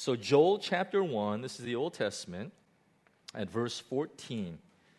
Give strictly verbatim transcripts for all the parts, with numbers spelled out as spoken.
So Joel chapter one, this is the Old Testament, at verse fourteen.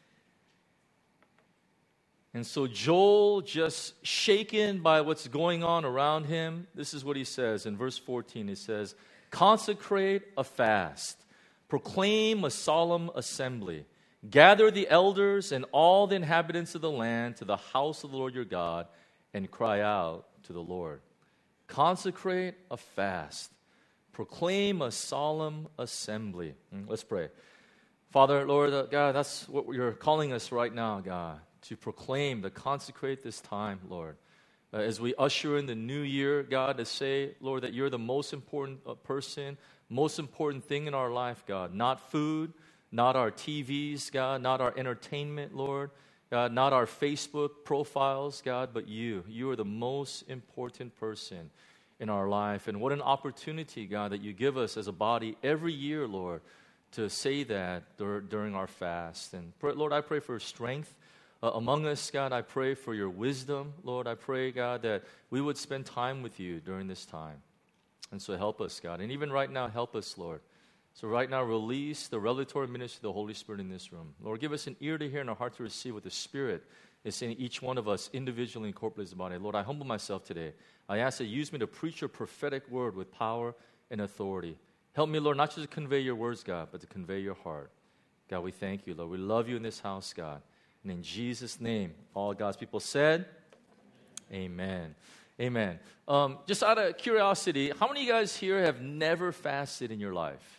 And so Joel, just shaken by what's going on around him, this is what he says in verse fourteen. He says, consecrate a fast, proclaim a solemn assembly, gather the elders and all the inhabitants of the land to the house of the Lord your God, and cry out to the Lord. Consecrate a fast, proclaim a solemn assembly. Let's pray. Father, Lord, uh, God, that's what you're calling us right now, God, to proclaim, to consecrate this time, Lord. Uh, as we usher in the new year, God, to say, Lord, that you're the most important uh, person, most important thing in our life, God. Not food, not our T Vs, God, not our entertainment, Lord. God, not our Facebook profiles, God, but you. You are the most important person in our life. And what an opportunity, God, that you give us as a body every year, Lord, to say that dur- during our fast. And pray, Lord, I pray for strength uh, among us, God. I pray for your wisdom, Lord. I pray, God, that we would spend time with you during this time. And so help us, God. And even right now, help us, Lord. So right now, release the revelatory ministry of the Holy Spirit in this room. Lord, give us an ear to hear and a heart to receive what the Spirit is saying to each one of us individually and corporately as a body. Lord, I humble myself today. I ask that you use me to preach your prophetic word with power and authority. Help me, Lord, not just to convey your words, God, but to convey your heart. God, we thank you, Lord. We love you in this house, God. And in Jesus' name, all God's people said, amen. Amen. Um, just out of curiosity, how many of you guys here have never fasted in your life?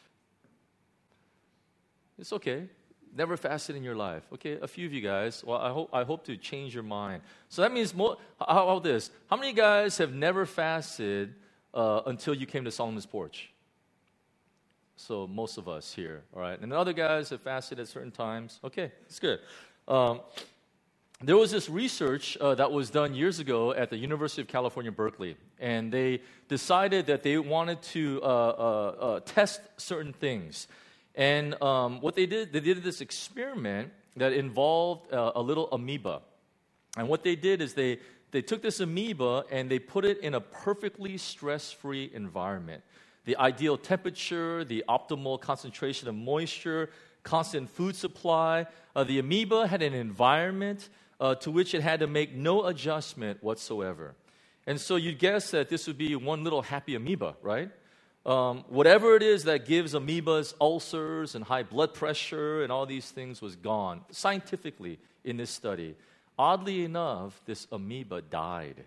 It's okay. Never fasted in your life. Okay, a few of you guys. Well, I hope I hope to change your mind. So that means more. How about this? How many of you guys have never fasted uh, until you came to Solomon's Porch? So most of us here, all right. And the other guys have fasted at certain times. Okay, it's good. Um, there was this research uh, that was done years ago at the University of California, Berkeley, and they decided that they wanted to uh, uh, uh, test certain things. And um, what they did, they did this experiment that involved uh, a little amoeba. And what they did is they, they took this amoeba and they put it in a perfectly stress-free environment. The ideal temperature, the optimal concentration of moisture, constant food supply. Uh, the amoeba had an environment uh, to which it had to make no adjustment whatsoever. And so you'd guess that this would be one little happy amoeba, right? Um, whatever it is that gives amoebas ulcers and high blood pressure and all these things was gone, scientifically, in this study. Oddly enough, this amoeba died.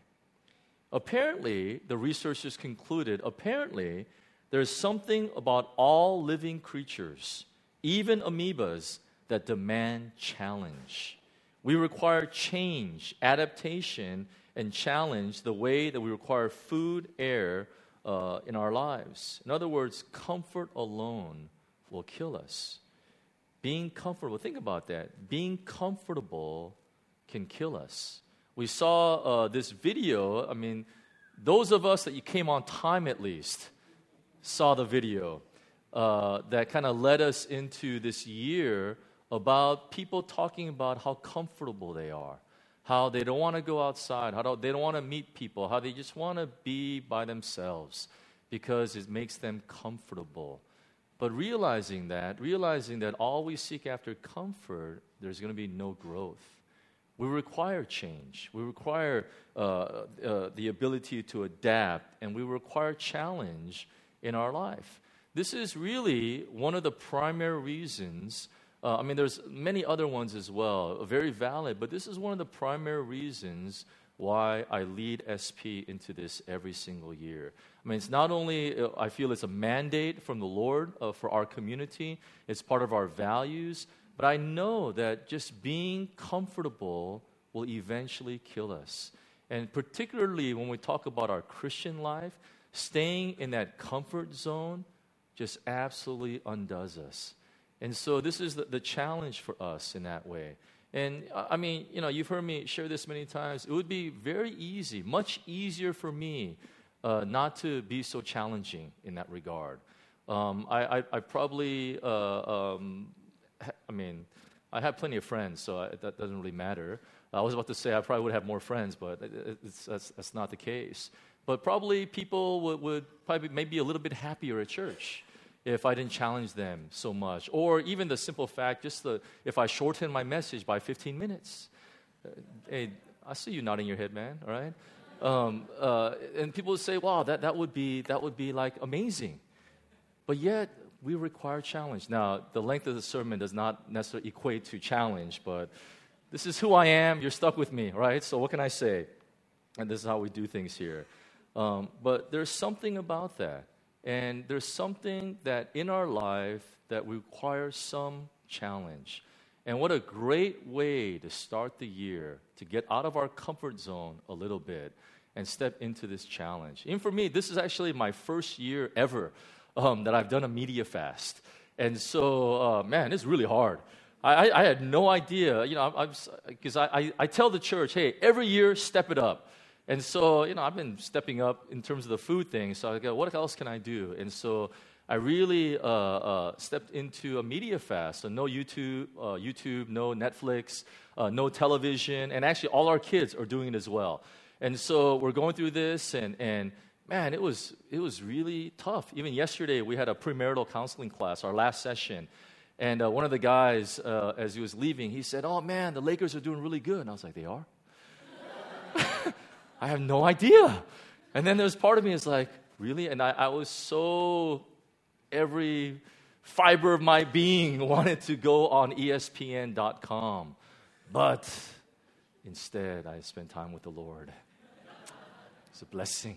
Apparently, the researchers concluded, apparently, there's something about all living creatures, even amoebas, that demand challenge. We require change, adaptation, and challenge the way that we require food, air, Uh, in our lives. In other words, comfort alone will kill us. Being comfortable, think about that. Being comfortable can kill us. We saw uh, this video. I mean, those of us that you came on time at least saw the video uh, that kind of led us into this year about people talking about how comfortable they are. How they don't want to go outside, how they don't want to meet people, how they just want to be by themselves because it makes them comfortable. But realizing that, realizing that all we seek after comfort, there's going to be no growth. We require change. We require uh, uh, the ability to adapt, and we require challenge in our life. This is really one of the primary reasons. Uh, I mean, there's many other ones as well, very valid, but this is one of the primary reasons why I lead S P into this every single year. I mean, it's not only, uh, I feel it's a mandate from the Lord uh, for our community, it's part of our values, but I know that just being comfortable will eventually kill us. And particularly when we talk about our Christian life, staying in that comfort zone just absolutely undoes us. And so this is the, the challenge for us in that way. And I mean, you know, you've heard me share this many times. It would be very easy, much easier for me uh, not to be so challenging in that regard. Um, I, I, I probably, uh, um, ha- I mean, I have plenty of friends, so I, that doesn't really matter. I was about to say I probably would have more friends, but it, it's, that's, that's not the case. But probably people would, would probably maybe a little bit happier at church. if I didn't challenge them so much. Or even the simple fact, just the, if I shorten my message by fifteen minutes. Uh, hey, I see you nodding your head, man, all right? Um, uh, and people would say, wow, that, that would be that would be like amazing. But yet, we require challenge. Now, the length of the sermon does not necessarily equate to challenge, but this is who I am. You're stuck with me, right? So what can I say? And this is how we do things here. Um, but there's something about that. And there's something that in our life that requires some challenge. And what a great way to start the year, to get out of our comfort zone a little bit and step into this challenge. And for me, this is actually my first year ever um, that I've done a media fast. And so, uh, man, it's really hard. I, I, I had no idea, you know, because I, I, I tell the church, hey, every year, step it up. And so, you know, I've been stepping up in terms of the food thing. So I go, what else can I do? And so I really uh, uh, stepped into a media fast. So no YouTube, uh, YouTube, no Netflix, uh, no television. And actually, all our kids are doing it as well. And so we're going through this, and, and man, it was it was really tough. Even yesterday, we had a premarital counseling class, our last session. And uh, one of the guys, uh, as he was leaving, he said, oh, man, the Lakers are doing really good. And I was like, they are? I have no idea. And then there's part of me is like, really? And I, I was so, every fiber of my being wanted to go on E S P N dot com. But instead, I spent time with the Lord. It's a blessing.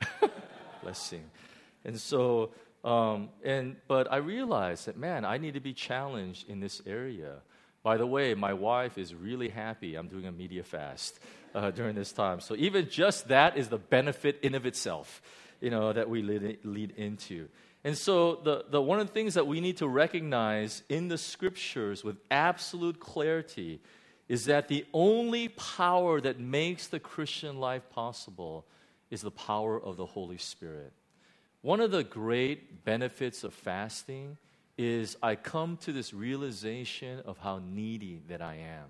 Blessing. And so, um, and but I realized that, man, I need to be challenged in this area. By the way, my wife is really happy I'm doing a media fast uh, during this time. So even just that is the benefit in of itself, you know, that we lead, lead into. And so the, the one of the things that we need to recognize in the Scriptures with absolute clarity is that the only power that makes the Christian life possible is the power of the Holy Spirit. One of the great benefits of fasting is I come to this realization of how needy that I am.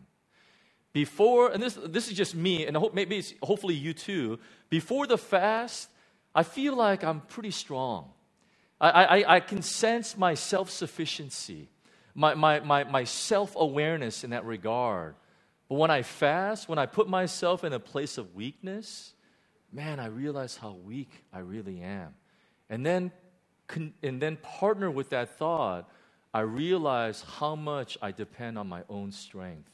Before, and this this is just me, and maybe it's hopefully you too, before the fast, I feel like I'm pretty strong. I, I, I can sense my self-sufficiency, my, my, my, my self-awareness in that regard. But when I fast, when I put myself in a place of weakness, man, I realize how weak I really am. And then and then partner with that thought, I realize how much I depend on my own strength,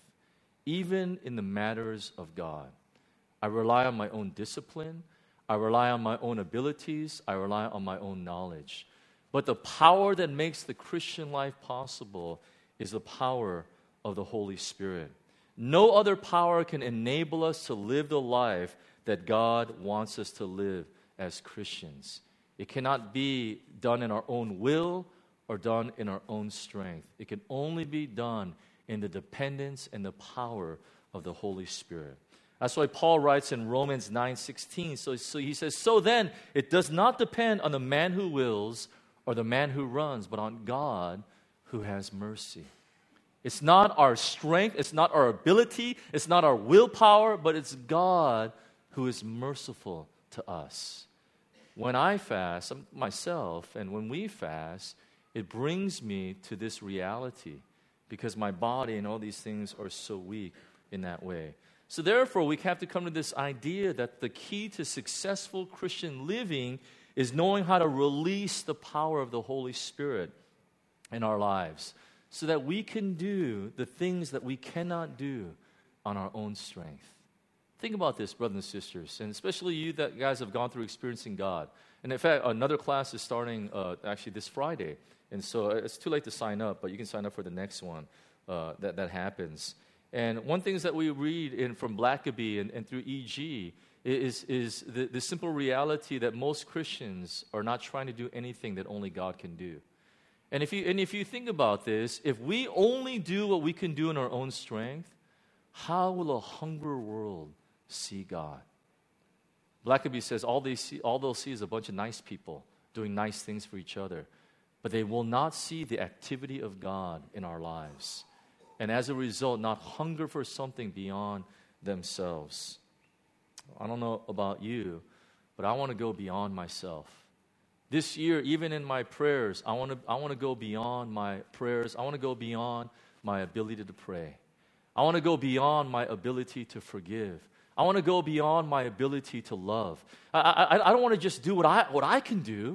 even in the matters of God. I rely on my own discipline. I rely on my own abilities. I rely on my own knowledge. But the power that makes the Christian life possible is the power of the Holy Spirit. No other power can enable us to live the life that God wants us to live as Christians. It cannot be done in our own will or done in our own strength. It can only be done in the dependence and the power of the Holy Spirit. That's why Paul writes in Romans nine sixteen. So, so he says, so then it does not depend on the man who wills or the man who runs, but on God who has mercy. It's not our strength, it's not our ability, it's not our willpower, but it's God who is merciful to us. When I fast, myself, and when we fast, it brings me to this reality because my body and all these things are so weak in that way. So therefore, we have to come to this idea that the key to successful Christian living is knowing how to release the power of the Holy Spirit in our lives so that we can do the things that we cannot do on our own strength. Think about this, brothers and sisters, and especially you that guys have gone through experiencing God. And in fact, another class is starting uh, actually this Friday. And so it's too late to sign up, but you can sign up for the next one uh, that, that happens. And one thing that we read in from Blackaby and, and through E G is, is the, the simple reality that most Christians are not trying to do anything that only God can do. And if you, and if you think about this, if we only do what we can do in our own strength, how will a hungry world see God? Blackaby says all they see, all they'll see is a bunch of nice people doing nice things for each other, but they will not see the activity of God in our lives, and as a result, not hunger for something beyond themselves. I don't know about you, but I want to go beyond myself. This year, even in my prayers, I want to I want to go beyond my prayers. I want to go beyond my ability to pray. I want to go beyond my ability to forgive. I want to go beyond my ability to love. I, I, I don't want to just do what I, what I can do.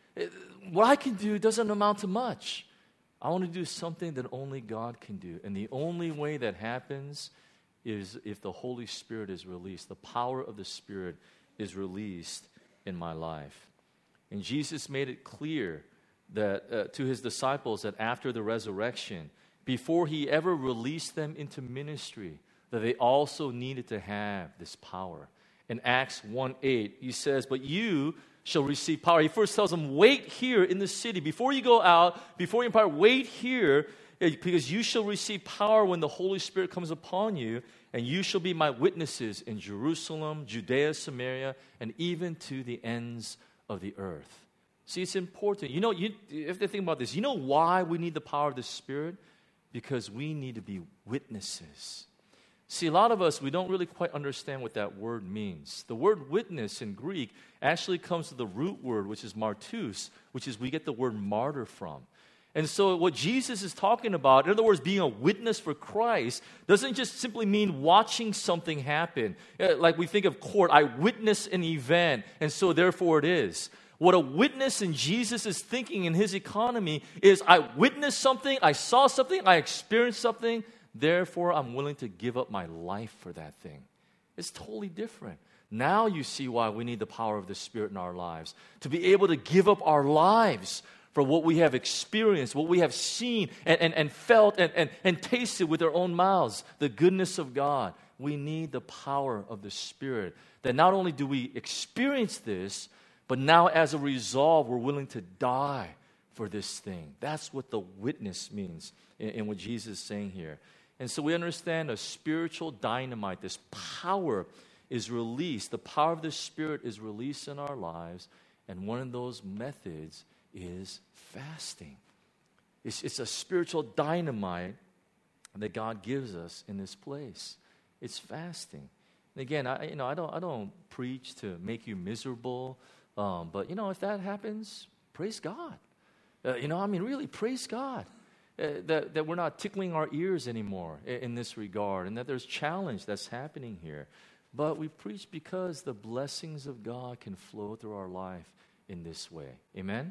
What I can do doesn't amount to much. I want to do something that only God can do. And the only way that happens is if the Holy Spirit is released. The power of the Spirit is released in my life. And Jesus made it clear that uh, to his disciples that after the resurrection, before he ever released them into ministry, that they also needed to have this power. In Acts one eight, he says, but you shall receive power. He first tells them, wait here in the city. Before you go out, before you depart, wait here, because you shall receive power when the Holy Spirit comes upon you, and you shall be my witnesses in Jerusalem, Judea, Samaria, and even to the ends of the earth. See, it's important. You know, you, you have to think about this. You know why we need the power of the Spirit? Because we need to be witnesses. See, a lot of us, we don't really quite understand what that word means. The word witness in Greek actually comes to the root word, which is martus, which is we get the word martyr from. And so what Jesus is talking about, in other words, being a witness for Christ, doesn't just simply mean watching something happen. Like we think of court, I witnessed an event, and so therefore it is. What a witness in Jesus is thinking in his economy is I witnessed something, I saw something, I experienced something, therefore I'm willing to give up my life for that thing. It's totally different. Now you see why we need the power of the Spirit in our lives. To be able to give up our lives for what we have experienced, what we have seen and, and, and felt and, and, and tasted with our own mouths, the goodness of God. We need the power of the Spirit. That not only do we experience this, but now as a resolve, we're willing to die for this thing. That's what the witness means in, in what Jesus is saying here. And so we understand a spiritual dynamite, this power is released. The power of the Spirit is released in our lives. And one of those methods is fasting. It's, it's a spiritual dynamite that God gives us in this place. It's fasting. And again, I, you know, I don't, I don't preach to make you miserable, um, but you know, if that happens, praise God. Uh, you know, I mean, really, praise God. Uh, that, that we're not tickling our ears anymore in, in this regard, and that there's challenge that's happening here. But we preach because the blessings of God can flow through our life in this way. Amen?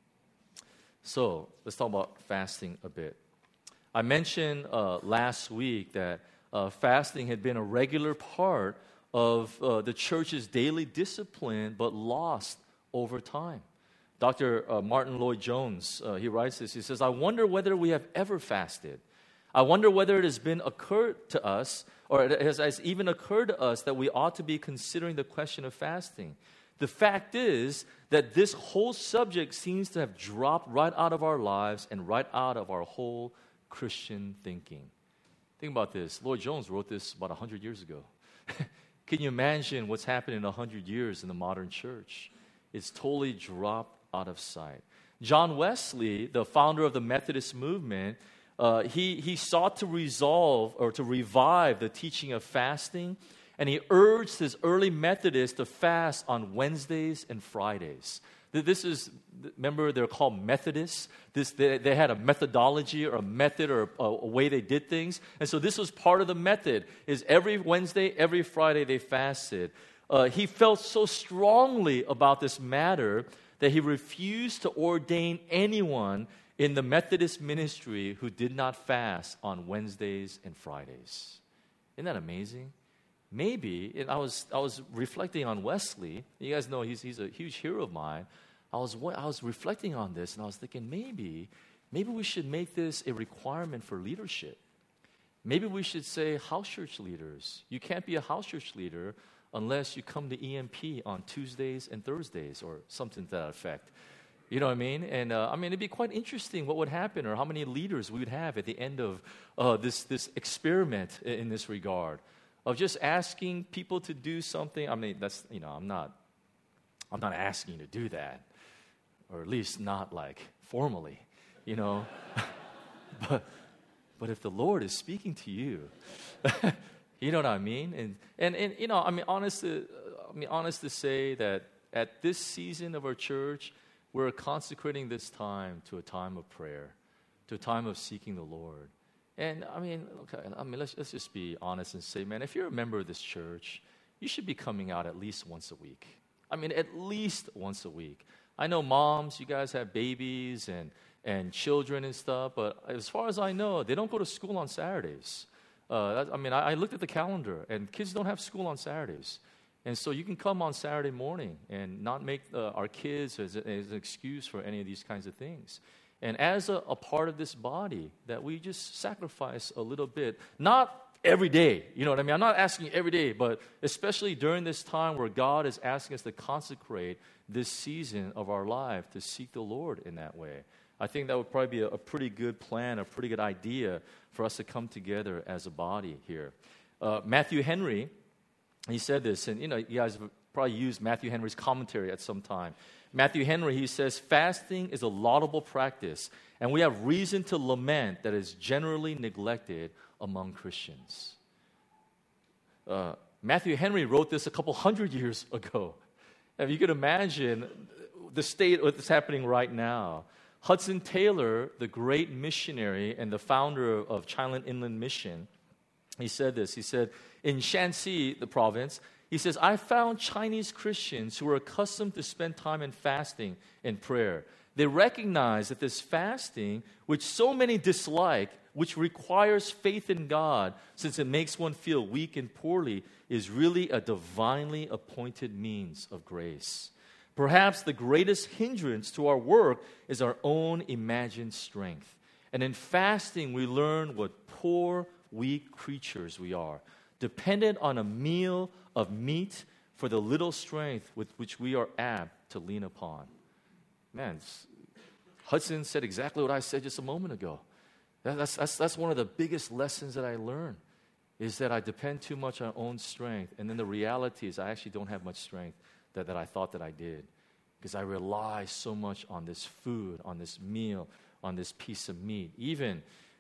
So, let's talk about fasting a bit. I mentioned uh, last week that uh, fasting had been a regular part of uh, the church's daily discipline, but lost over time. Doctor Uh, Martin Lloyd-Jones, uh, he writes this. He says, I wonder whether we have ever fasted. I wonder whether it has been occurred to us, or it has, has even occurred to us that we ought to be considering the question of fasting. The fact is that this whole subject seems to have dropped right out of our lives and right out of our whole Christian thinking. Think about this. Lloyd-Jones wrote this about one hundred years ago. Can you imagine what's happened in one hundred years in the modern church? It's totally dropped out of sight. John Wesley, the founder of the Methodist movement, uh, he, he sought to resolve or to revive the teaching of fasting, and he urged his early Methodists to fast on Wednesdays and Fridays. This is, remember, they're called Methodists. This, they, they had a methodology or a method or a, a way they did things. And so this was part of the method, is every Wednesday, every Friday they fasted. Uh, he felt so strongly about this matter that he refused to ordain anyone in the Methodist ministry who did not fast on Wednesdays and Fridays. Isn't that amazing? Maybe, and I was I was reflecting on Wesley. You guys know he's he's a huge hero of mine. I was I was reflecting on this, and I was thinking maybe maybe we should make this a requirement for leadership. Maybe we should say house church leaders. You can't be a house church leader unless you come to E M P on Tuesdays and Thursdays or something to that effect. You know what I mean? And uh, I mean, it'd be quite interesting what would happen or how many leaders we would have at the end of uh, this this experiment in, in this regard of just asking people to do something. I mean, that's, you know, I'm not, I'm not asking you to do that, or at least not like formally, you know. but but if the Lord is speaking to you. You know what I mean? And, and, and you know, I mean, honest to, I mean, honest to say that at this season of our church, we're consecrating this time to a time of prayer, to a time of seeking the Lord. And I mean, okay, I mean, let's, let's just be honest and say, man, if you're a member of this church, you should be coming out at least once a week. I mean, at least once a week. I know moms, you guys have babies and, and children and stuff, but as far as I know, they don't go to school on Saturdays. Uh, that, I mean, I, I looked at the calendar, and kids don't have school on Saturdays. And so you can come on Saturday morning and not make uh, our kids as, a, as an excuse for any of these kinds of things. And as a, a part of this body, that we just sacrifice a little bit, not every day, you know what I mean? I'm not asking you every day, but especially during this time where God is asking us to consecrate this season of our life to seek the Lord in that way. I think that would probably be a, a pretty good plan, a pretty good idea for us to come together as a body here. Uh, Matthew Henry, he said this, and you know, you guys have probably used Matthew Henry's commentary at some time. Matthew Henry, he says, fasting is a laudable practice, and we have reason to lament that it is generally neglected among Christians. Uh, Matthew Henry wrote this a couple hundred years ago. If you could imagine the state of what's happening right now. Hudson Taylor, the great missionary and the founder of Chilean Inland Mission, he said this. He said, in Shanxi, the province, he says, I found Chinese Christians who were accustomed to spend time in fasting and prayer. They recognize that this fasting, which so many dislike, which requires faith in God, since it makes one feel weak and poorly, is really a divinely appointed means of grace. Perhaps the greatest hindrance to our work is our own imagined strength. And in fasting, we learn what poor, weak creatures we are, dependent on a meal of meat for the little strength with which we are apt to lean upon. Man, Hudson said exactly what I said just a moment ago. That's, that's, that's one of the biggest lessons that I learned, is that I depend too much on my own strength. And then the reality is I actually don't have much strength that, that I thought that I did, because I rely so much on this food, on this meal, on this piece of meat. Even,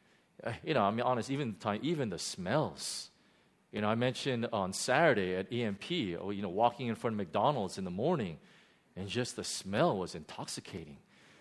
you know, I'm honest, even time, even the smells. You know, I mentioned on Saturday at E M P, you know, walking in front of McDonald's in the morning, and just the smell was intoxicating.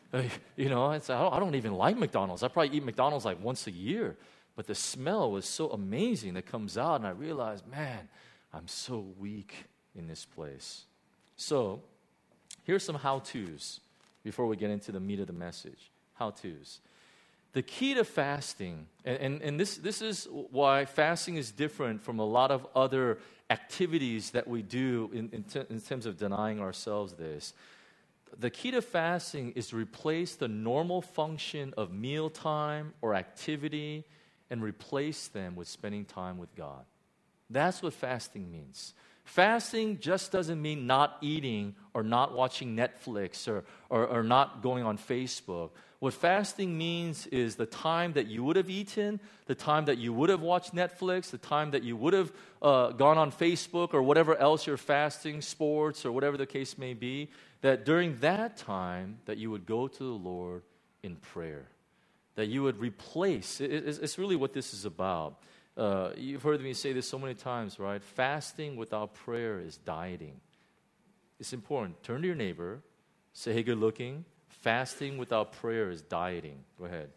You know, it's, I, don't, I don't even like McDonald's. I probably eat McDonald's like once a year. But the smell was so amazing that comes out, and I realized, man, I'm so weak in this place. So, here's some how-tos before we get into the meat of the message. How-tos. The key to fasting, and, and, and this, this is why fasting is different from a lot of other activities that we do in, in, t- in terms of denying ourselves this. The key to fasting is to replace the normal function of mealtime or activity and replace them with spending time with God. That's what fasting means. Fasting just doesn't mean not eating or not watching Netflix or, or, or not going on Facebook. What fasting means is the time that you would have eaten, the time that you would have watched Netflix, the time that you would have uh, gone on Facebook or whatever else you're fasting, sports or whatever the case may be, that during that time that you would go to the Lord in prayer, that you would replace. It, it's, it's really what this is about. Uh, you've heard me say this so many times, right? Fasting without prayer is dieting. It's important. Turn to your neighbor, say, hey, good looking. Fasting without prayer is dieting. Go ahead.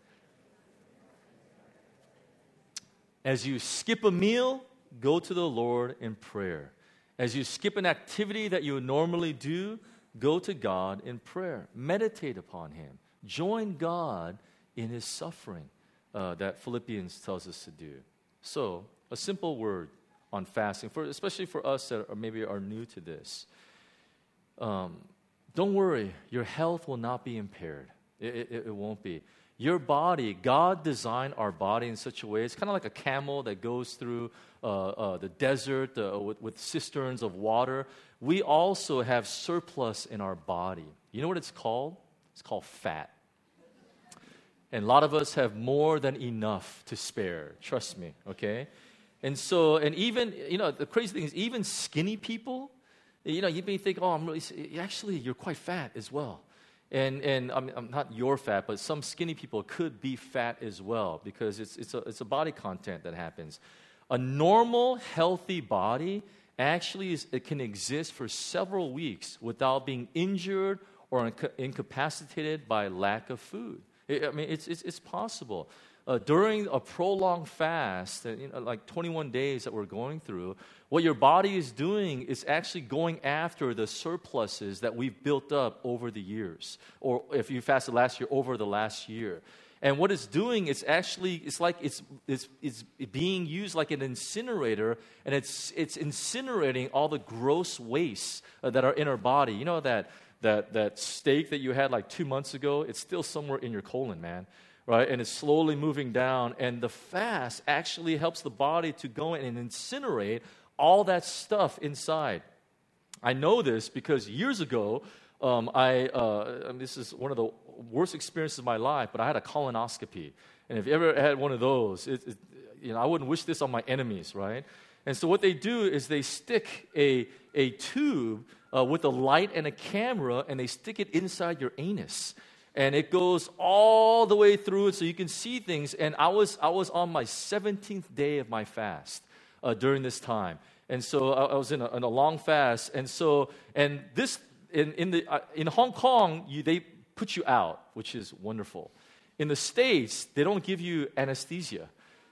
As you skip a meal, go to the Lord in prayer. As you skip an activity that you would normally do, go to God in prayer. Meditate upon Him. Join God in His suffering uh, that Philippians tells us to do. So, a simple word on fasting, for especially for us that are maybe are new to this. Um, don't worry, your health will not be impaired. It, it, it won't be. Your body, God designed our body in such a way, it's kind of like a camel that goes through uh, uh, the desert uh, with, with cisterns of water. We also have surplus in our body. You know what it's called? It's called fat. And a lot of us have more than enough to spare. Trust me, okay? And so, and even, you know, the crazy thing is even skinny people, you know, you may think, oh, I'm really, actually, you're quite fat as well. And and I'm, I'm not your fat, but some skinny people could be fat as well because it's it's a, it's a body content that happens. A normal, healthy body actually is, it can exist for several weeks without being injured or inca- incapacitated by lack of food. I I mean, it's, it's, it's possible. Uh, during a prolonged fast, uh, you know, like twenty-one days that we're going through, what your body is doing is actually going after the surpluses that we've built up over the years, or if you fasted last year, over the last year. And what it's doing is actually, it's like it's, it's, it's being used like an incinerator, and it's, it's incinerating all the gross wastes uh, that are in our body. You know that, that, that steak that you had like two months ago, it's still somewhere in your colon, man. Right? And it's slowly moving down. And the fast actually helps the body to go in and incinerate all that stuff inside. I know this because years ago, um, I, uh, this is one of the worst experiences of my life, but I had a colonoscopy. And if you ever had one of those, it, it, you know, I wouldn't wish this on my enemies, right? And so what they do is they stick a, a tube uh, with a light and a camera, and they stick it inside your anus. And it goes all the way through it so you can see things. And I was I was on my seventeenth day of my fast uh, during this time. And so I, I was in a, in a long fast. And so, and this, in, in, the, uh, in Hong Kong, you, they put you out, which is wonderful. In the States, they don't give you anesthesia.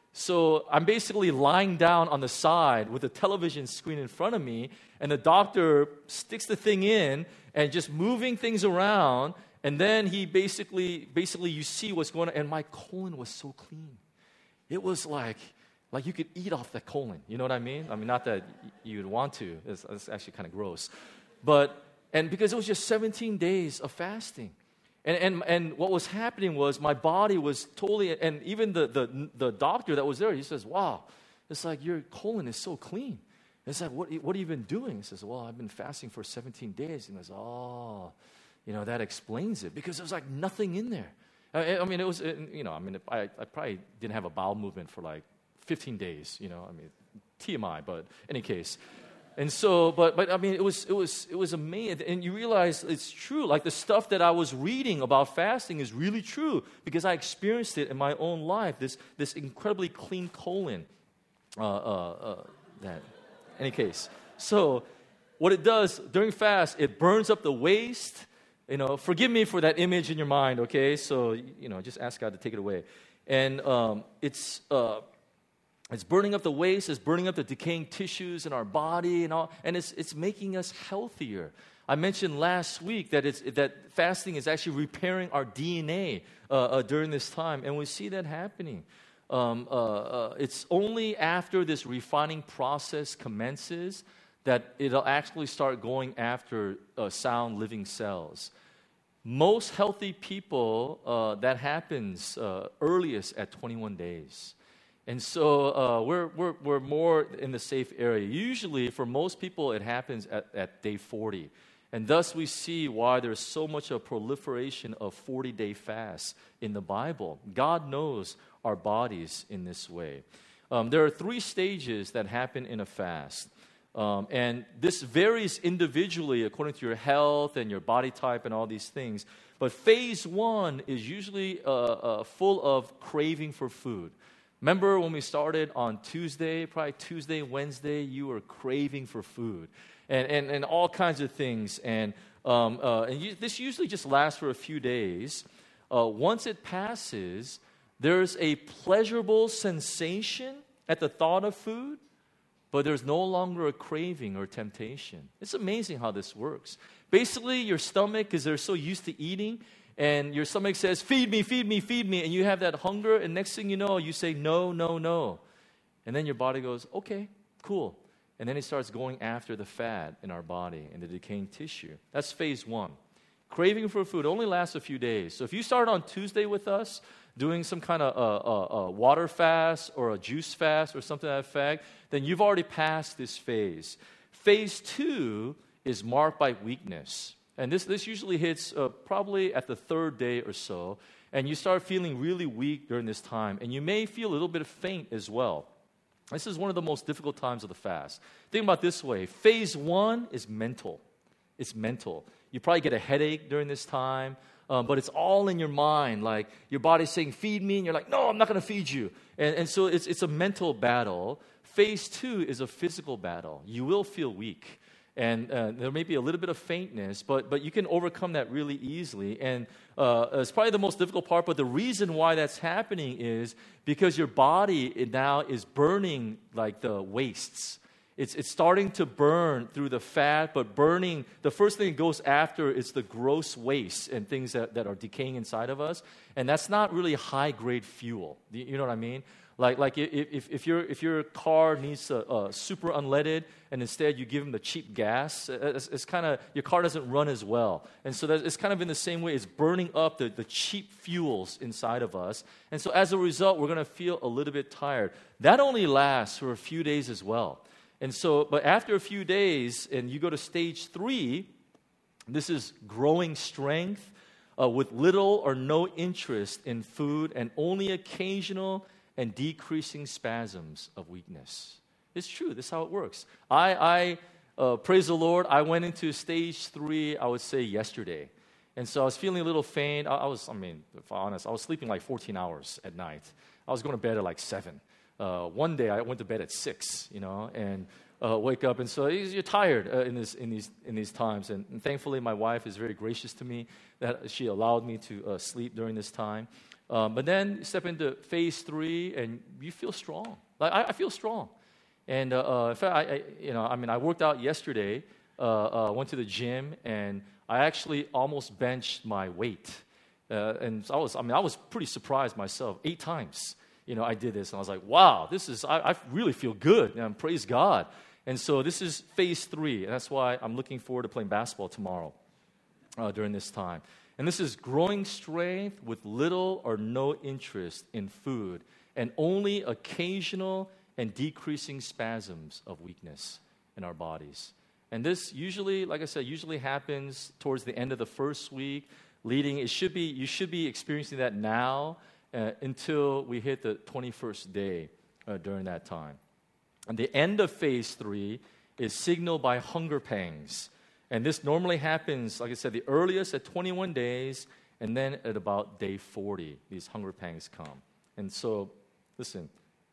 So I'm basically lying down on the side with a television screen in front of me. And the doctor sticks the thing in and just moving things around. And then he basically, basically you see what's going on. And my colon was so clean. It was like, like you could eat off the colon. You know what I mean? I mean, not that you'd want to. It's, it's actually kind of gross. But, and because it was just seventeen days of fasting. And, and, and what was happening was my body was totally, and even the, the, the doctor that was there, he says, wow, it's like your colon is so clean. It's like, what, what have you been doing? He says, well, I've been fasting for seventeen days. And he goes, oh, you know, that explains it, because there was like nothing in there. I, I mean, it was, you know, I mean, I, I probably didn't have a bowel movement for like fifteen days, you know, I mean, T M I, but in any case. And so, but, but I mean, it was, it was, it was amazing. And you realize it's true. Like the stuff that I was reading about fasting is really true, because I experienced it in my own life, this, this incredibly clean colon. Uh, uh, uh, that, in any case. So what it does during fast, it burns up the waste. You know, forgive me for that image in your mind, okay? So, you know, just ask God to take it away. And um, it's uh, it's burning up the waste, it's burning up the decaying tissues in our body and all, and it's it's making us healthier. I mentioned last week that it's that fasting is actually repairing our D N A uh, uh, during this time, and we see that happening. Um, uh, uh, it's only after this refining process commences that it'll actually start going after uh, sound living cells. Most healthy people, uh, that happens uh, earliest at twenty-one days. And so uh, we're, we're, we're more in the safe area. Usually, for most people, it happens at, at day forty. And thus, we see why there's so much a proliferation of forty-day fasts in the Bible. God knows our bodies in this way. Um, there are three stages that happen in a fast. Um, and this varies individually according to your health and your body type and all these things. But phase one is usually uh, uh, full of craving for food. Remember when we started on Tuesday, probably Tuesday, Wednesday, you were craving for food and, and, and all kinds of things. And, um, uh, and you, this usually just lasts for a few days. Uh, once it passes, there's a pleasurable sensation at the thought of food, but there's no longer a craving or temptation. It's amazing how this works. Basically, your stomach, because they're so used to eating, and your stomach says, feed me, feed me, feed me, and you have that hunger, and next thing you know, you say, no, no, no. And then your body goes, okay, cool. And then it starts going after the fat in our body and the decaying tissue. That's phase one. Craving for food only lasts a few days. So if you start on Tuesday with us, doing some kind of a, a, a water fast or a juice fast or something to that effect, then you've already passed this phase. Phase two is marked by weakness. And this, this usually hits uh, probably at the third day or so, and you start feeling really weak during this time, and you may feel a little bit of faint as well. This is one of the most difficult times of the fast. Think about it this way. Phase one is mental. It's mental. You probably get a headache during this time. Um, but it's all in your mind, like your body's saying, feed me, and you're like, no, I'm not going to feed you. And, and so it's, it's a mental battle. Phase two is a physical battle. You will feel weak. And uh, there may be a little bit of faintness, but but you can overcome that really easily. And uh, it's probably the most difficult part, but the reason why that's happening is because your body it now is burning like the wastes. It's it's starting to burn through the fat, but burning, the first thing it goes after is the gross waste and things that, that are decaying inside of us. And that's not really high-grade fuel. You, you know what I mean? Like, like if, if, your, if your car needs a, a super unleaded and instead you give them the cheap gas, it's, it's kind of, your car doesn't run as well. And so that, it's kind of in the same way. It's burning up the, the cheap fuels inside of us. And so as a result, we're going to feel a little bit tired. That only lasts for a few days as well. And so, but after a few days, and you go to stage three, this is growing strength uh, with little or no interest in food and only occasional and decreasing spasms of weakness. It's true. This is how it works. I, I uh, praise the Lord, I went into stage three, I would say, yesterday. And so I was feeling a little faint. I, I was, I mean, if I'm honest, I was sleeping like fourteen hours at night. I was going to bed at like seven. Uh, one day I went to bed at six, you know, and uh, wake up. And so you're tired uh, in, this, in, these, in these times. And, and thankfully, my wife is very gracious to me that she allowed me to uh, sleep during this time. Um, but then you step into phase three, and you feel strong. Like I, I feel strong, and uh, uh, in fact, I, I, you know, I mean, I worked out yesterday. Uh, uh, went to the gym, and I actually almost benched my weight. Uh, and I was, I mean, I was pretty surprised myself. Eight times, you know, I did this, and I was like, wow, this is, I, I really feel good. And praise God. And so this is phase three, and that's why I'm looking forward to playing basketball tomorrow uh, during this time. And this is growing strength with little or no interest in food and only occasional and decreasing spasms of weakness in our bodies. And this usually, like I said, usually happens towards the end of the first week, leading, it should be, you should be experiencing that now uh, until we hit the twenty-first day uh, during that time. And the end of phase three is signaled by hunger pangs. And this normally happens, like I said, the earliest at twenty-one days, and then at about day forty, these hunger pangs come. And so, listen,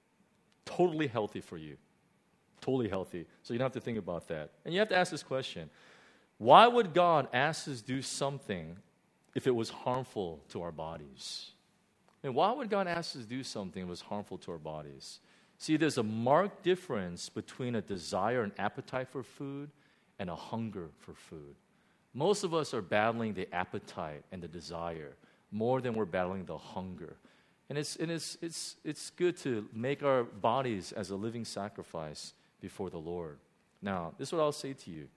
totally healthy for you. Totally healthy. So you don't have to think about that. And you have to ask this question. Why would God ask us to do something if it was harmful to our bodies? And why would God ask us to do something that was harmful to our bodies? See, there's a marked difference between a desire and appetite for food and a hunger for food. Most of us are battling the appetite and the desire more than we're battling the hunger. And it's, and it's, it's, it's good to make our bodies as a living sacrifice before the Lord. Now, this is what I'll say to you.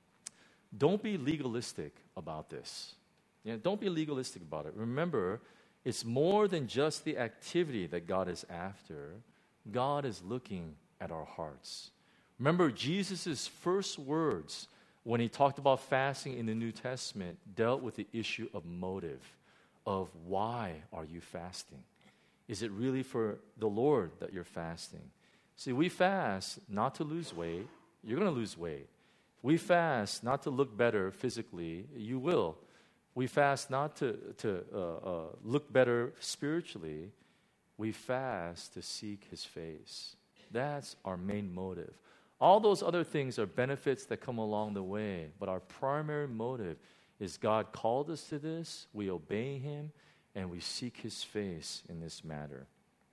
Don't be legalistic about this. You know, don't be legalistic about it. Remember, it's more than just the activity that God is after. God is looking at our hearts. Remember, Jesus' first words when he talked about fasting in the New Testament dealt with the issue of motive, of why are you fasting? Is it really for the Lord that you're fasting? See, we fast not to lose weight. You're going to lose weight. We fast not to look better physically. You will. We fast not to, to uh, uh, look better spiritually. We fast to seek his face. That's our main motive. All those other things are benefits that come along the way, but our primary motive is God called us to this, we obey him, and we seek his face in this matter.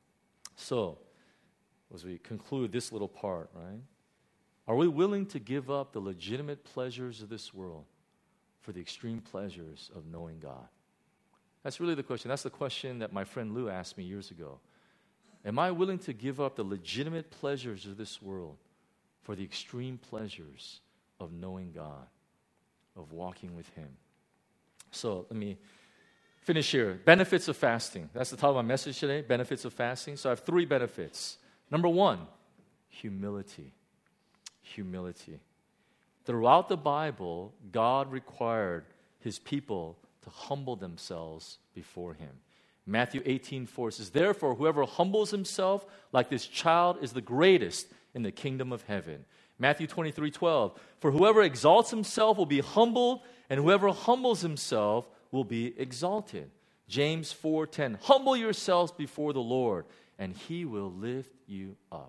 So, as we conclude this little part, right? Are we willing to give up the legitimate pleasures of this world for the extreme pleasures of knowing God? That's really the question. That's the question that my friend Lou asked me years ago. Am I willing to give up the legitimate pleasures of this world for the extreme pleasures of knowing God, of walking with him? So let me finish here. Benefits of fasting. That's the title of my message today, benefits of fasting. So I have three benefits. Number one, humility. Humility. Throughout the Bible, God required his people to humble themselves before him. Matthew eighteen four says, therefore, whoever humbles himself like this child is the greatest in the kingdom of heaven. Matthew twenty-three twelve, for whoever exalts himself will be humbled, and whoever humbles himself will be exalted. James four ten, humble yourselves before the Lord, and he will lift you up.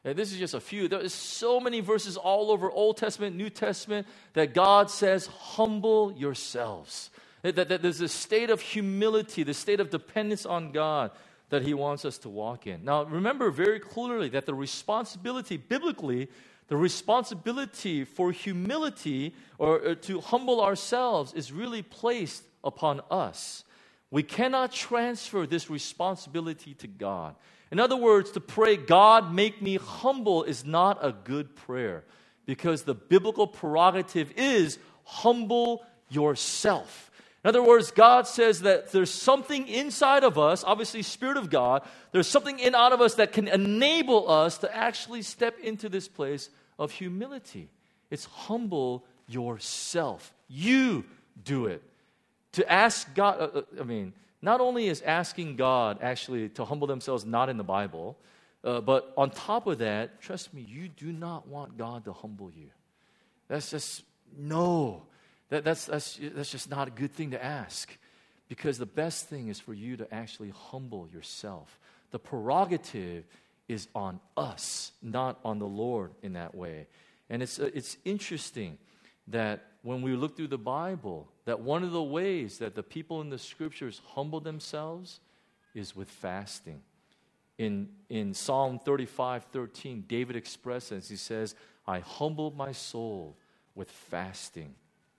And this is just a few. There is so many verses all over Old Testament, New Testament, that God says, humble yourselves. That, that, that there's a state of humility, the state of dependence on God that He wants us to walk in. Now, remember very clearly that the responsibility, biblically, the responsibility for humility or, or to humble ourselves is really placed upon us. We cannot transfer this responsibility to God. In other words, to pray, God, make me humble, is not a good prayer, because the biblical prerogative is humble yourself. In other words, God says that there's something inside of us, obviously Spirit of God, there's something in out of us that can enable us to actually step into this place of humility. It's humble yourself. You do it. To ask God, uh, I mean, not only is asking God actually to humble themselves not in the Bible, uh, but on top of that, trust me, you do not want God to humble you. That's just, no. That, that's, that's, that's just not a good thing to ask, because the best thing is for you to actually humble yourself. The prerogative is on us, not on the Lord in that way. And it's, uh, it's interesting that when we look through the Bible, that one of the ways that the people in the Scriptures humble themselves is with fasting. In, in Psalm thirty-five thirteen, David expresses, he says, I humbled my soul with fasting.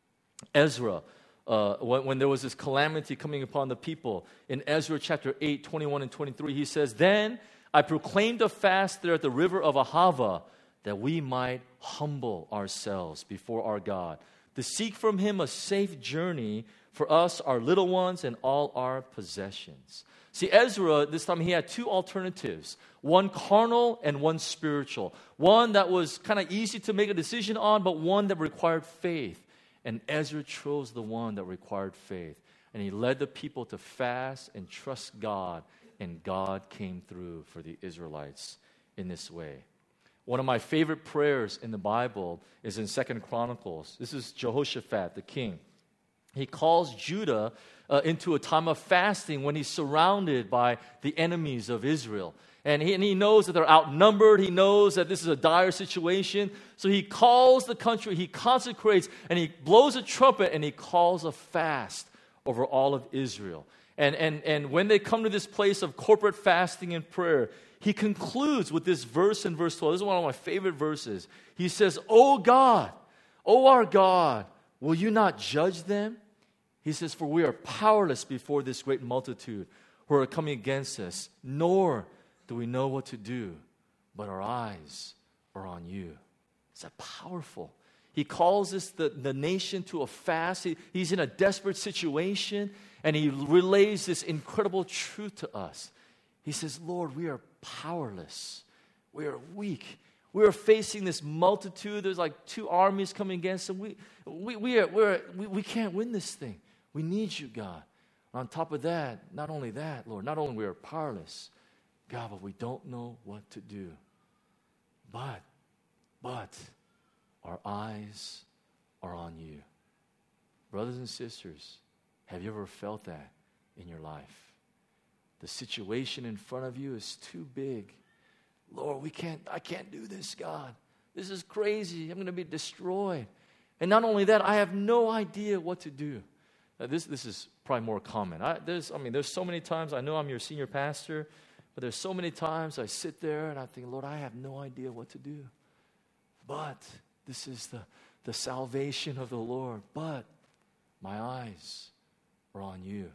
Ezra, uh, when, when there was this calamity coming upon the people, in Ezra chapter eight, twenty-one and twenty-three, he says, Then I proclaimed a fast there at the river of Ahava, that we might humble ourselves before our God, to seek from Him a safe journey for us, our little ones, and all our possessions. See, Ezra, this time he had two alternatives, one carnal and one spiritual. One that was kind of easy to make a decision on, but one that required faith. And Ezra chose the one that required faith. And he led the people to fast and trust God, and God came through for the Israelites in this way. One of my favorite prayers in the Bible is in Second Chronicles. This is Jehoshaphat, the king. He calls Judah uh, into a time of fasting when he's surrounded by the enemies of Israel. And he, and he knows that they're outnumbered. He knows that this is a dire situation. So he calls the country, he consecrates, and he blows a trumpet, and he calls a fast over all of Israel. And, and, and when they come to this place of corporate fasting and prayer, he concludes with this verse in verse twelve. This is one of my favorite verses. He says, O God, O our God, will you not judge them? He says, for we are powerless before this great multitude who are coming against us, nor do we know what to do, but our eyes are on you. Is that powerful? He calls this the, the nation to a fast. He, he's in a desperate situation, and he relays this incredible truth to us. He says, Lord, we are powerless. We are weak. We are facing this multitude. There's like two armies coming against us. We, we, we, are, we're, we, we can't win this thing. We need you, God. On top of that, not only that, Lord, not only we are powerless, God, but we don't know what to do. But, but, our eyes are on you. Brothers and sisters, have you ever felt that in your life? The situation in front of you is too big. Lord, we can't, I can't do this, God. This is crazy. I'm going to be destroyed. And not only that, I have no idea what to do. Now, this, this is probably more common. I, there's, I mean, there's so many times, I know I'm your senior pastor, but there's so many times I sit there and I think, Lord, I have no idea what to do. But this is the, the salvation of the Lord. But my eyes are on you.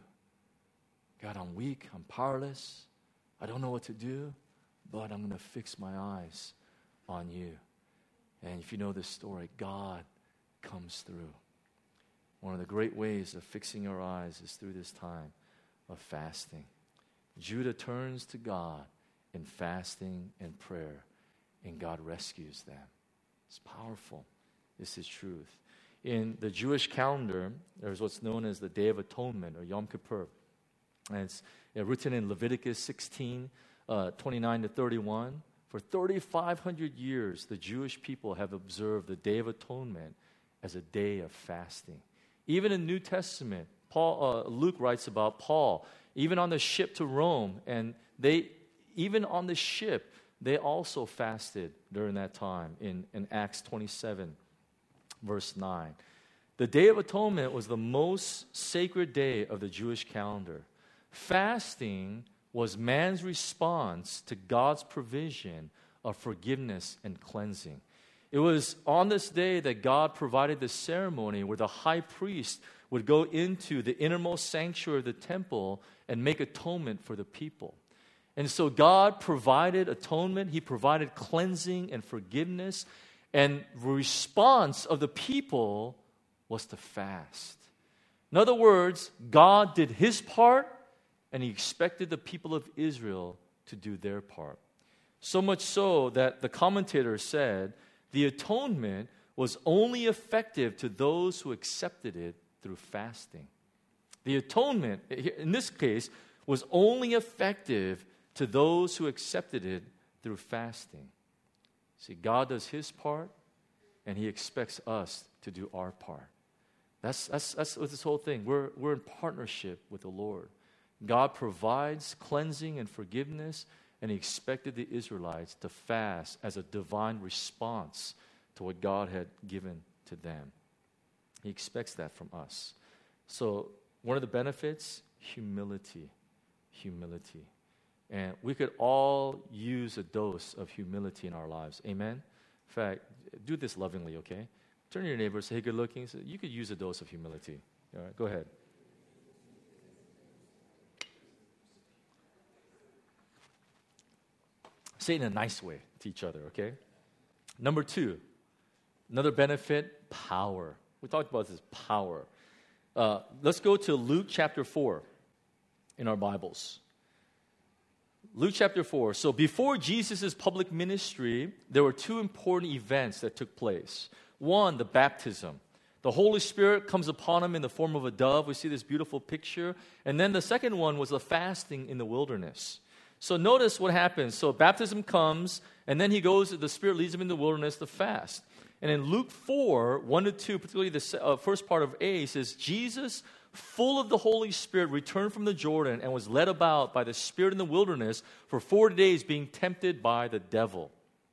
God, I'm weak, I'm powerless, I don't know what to do, but I'm going to fix my eyes on you. And if you know this story, God comes through. One of the great ways of fixing our eyes is through this time of fasting. Judah turns to God in fasting and prayer, and God rescues them. It's powerful. This is truth. In the Jewish calendar, there's what's known as the Day of Atonement, or Yom Kippur. And it's uh, written in Leviticus sixteen, uh, twenty-nine to thirty-one. For thirty-five hundred years, the Jewish people have observed the Day of Atonement as a day of fasting. Even in New Testament, Paul, uh, Luke writes about Paul, even on the ship to Rome, and they, even on the ship, they also fasted during that time in, in Acts twenty-seven, verse nine. The Day of Atonement was the most sacred day of the Jewish calendar. Fasting was man's response to God's provision of forgiveness and cleansing. It was on this day that God provided the ceremony where the high priest would go into the innermost sanctuary of the temple and make atonement for the people. And so God provided atonement. He provided cleansing and forgiveness. And the response of the people was to fast. In other words, God did His part, and He expected the people of Israel to do their part. So much so that the commentator said the atonement was only effective to those who accepted it through fasting. The atonement, in this case, was only effective to those who accepted it through fasting. See, God does His part, and He expects us to do our part. That's, that's, that's this whole thing. We're, we're in partnership with the Lord. God provides cleansing and forgiveness, and He expected the Israelites to fast as a divine response to what God had given to them. He expects that from us. So one of the benefits, humility. Humility. And we could all use a dose of humility in our lives. Amen? In fact, do this lovingly, okay? Turn to your neighbor and say, hey, good looking. So you could use a dose of humility. All right, go ahead. Say it in a nice way to each other, okay? Number two, another benefit, power. We talked about this power. Uh, let's go to Luke chapter four in our Bibles. Luke chapter four. So before Jesus' public ministry, there were two important events that took place. One, the baptism. The Holy Spirit comes upon him in the form of a dove. We see this beautiful picture. And then the second one was the fasting in the wilderness. So notice what happens. So baptism comes, and then he goes, the Spirit leads him in the wilderness to fast. And in Luke four, one to two, particularly the uh, first part of A, says, Jesus, full of the Holy Spirit, returned from the Jordan and was led about by the Spirit in the wilderness for forty days, being tempted by the devil.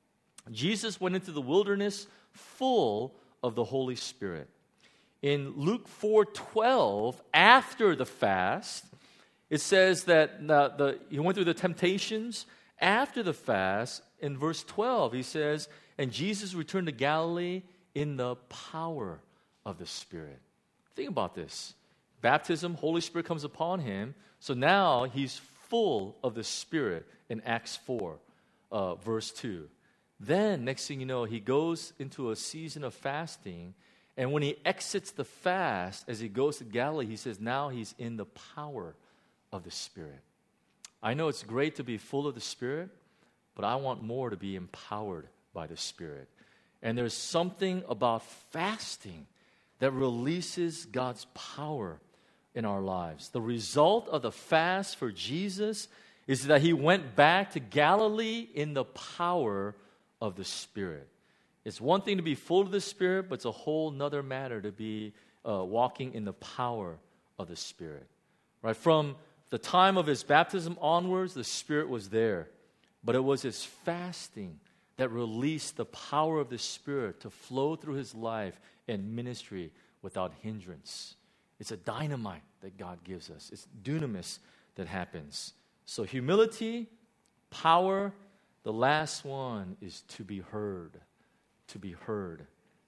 Jesus went into the wilderness full of the Holy Spirit. In Luke four twelve, after the fast, it says that the, the, he went through the temptations. After the fast, in verse twelve, he says, and Jesus returned to Galilee in the power of the Spirit. Think about this. Baptism, Holy Spirit comes upon him. So now he's full of the Spirit in Acts four, uh, verse two. Then, next thing you know, he goes into a season of fasting. And when he exits the fast, as he goes to Galilee, he says now he's in the power of the Spirit. I know it's great to be full of the Spirit, but I want more to be empowered by the Spirit. And there's something about fasting that releases God's power in our lives. The result of the fast for Jesus is that he went back to Galilee in the power of the Spirit. It's one thing to be full of the Spirit, but it's a whole nother matter to be uh, walking in the power of the Spirit. Right? From the time of his baptism onwards, the Spirit was there. But it was his fasting that released the power of the Spirit to flow through his life and ministry without hindrance. It's a dynamite that God gives us. It's dunamis that happens. So humility, power. The last one is to be heard. To be heard.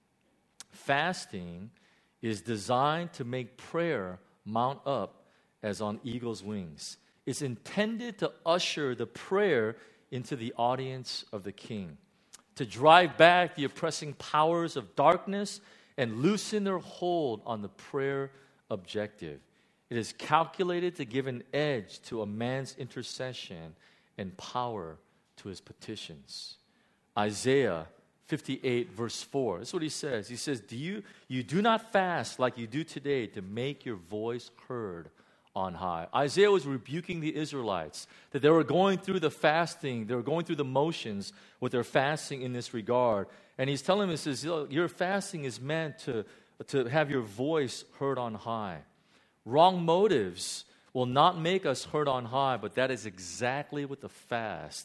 Fasting is designed to make prayer mount up as on eagle's wings. It's intended to usher the prayer into the audience of the King, to drive back the oppressing powers of darkness and loosen their hold on the prayer objective. It is calculated to give an edge to a man's intercession and power to his petitions. Isaiah fifty-eight, verse four. That's what he says. He says, "Do you you do not fast like you do today to make your voice heard on high." Isaiah was rebuking the Israelites that they were going through the fasting, they were going through the motions with their fasting in this regard. And he's telling them, he says, your fasting is meant to, to have your voice heard on high. Wrong motives will not make us heard on high, but that is exactly what the fast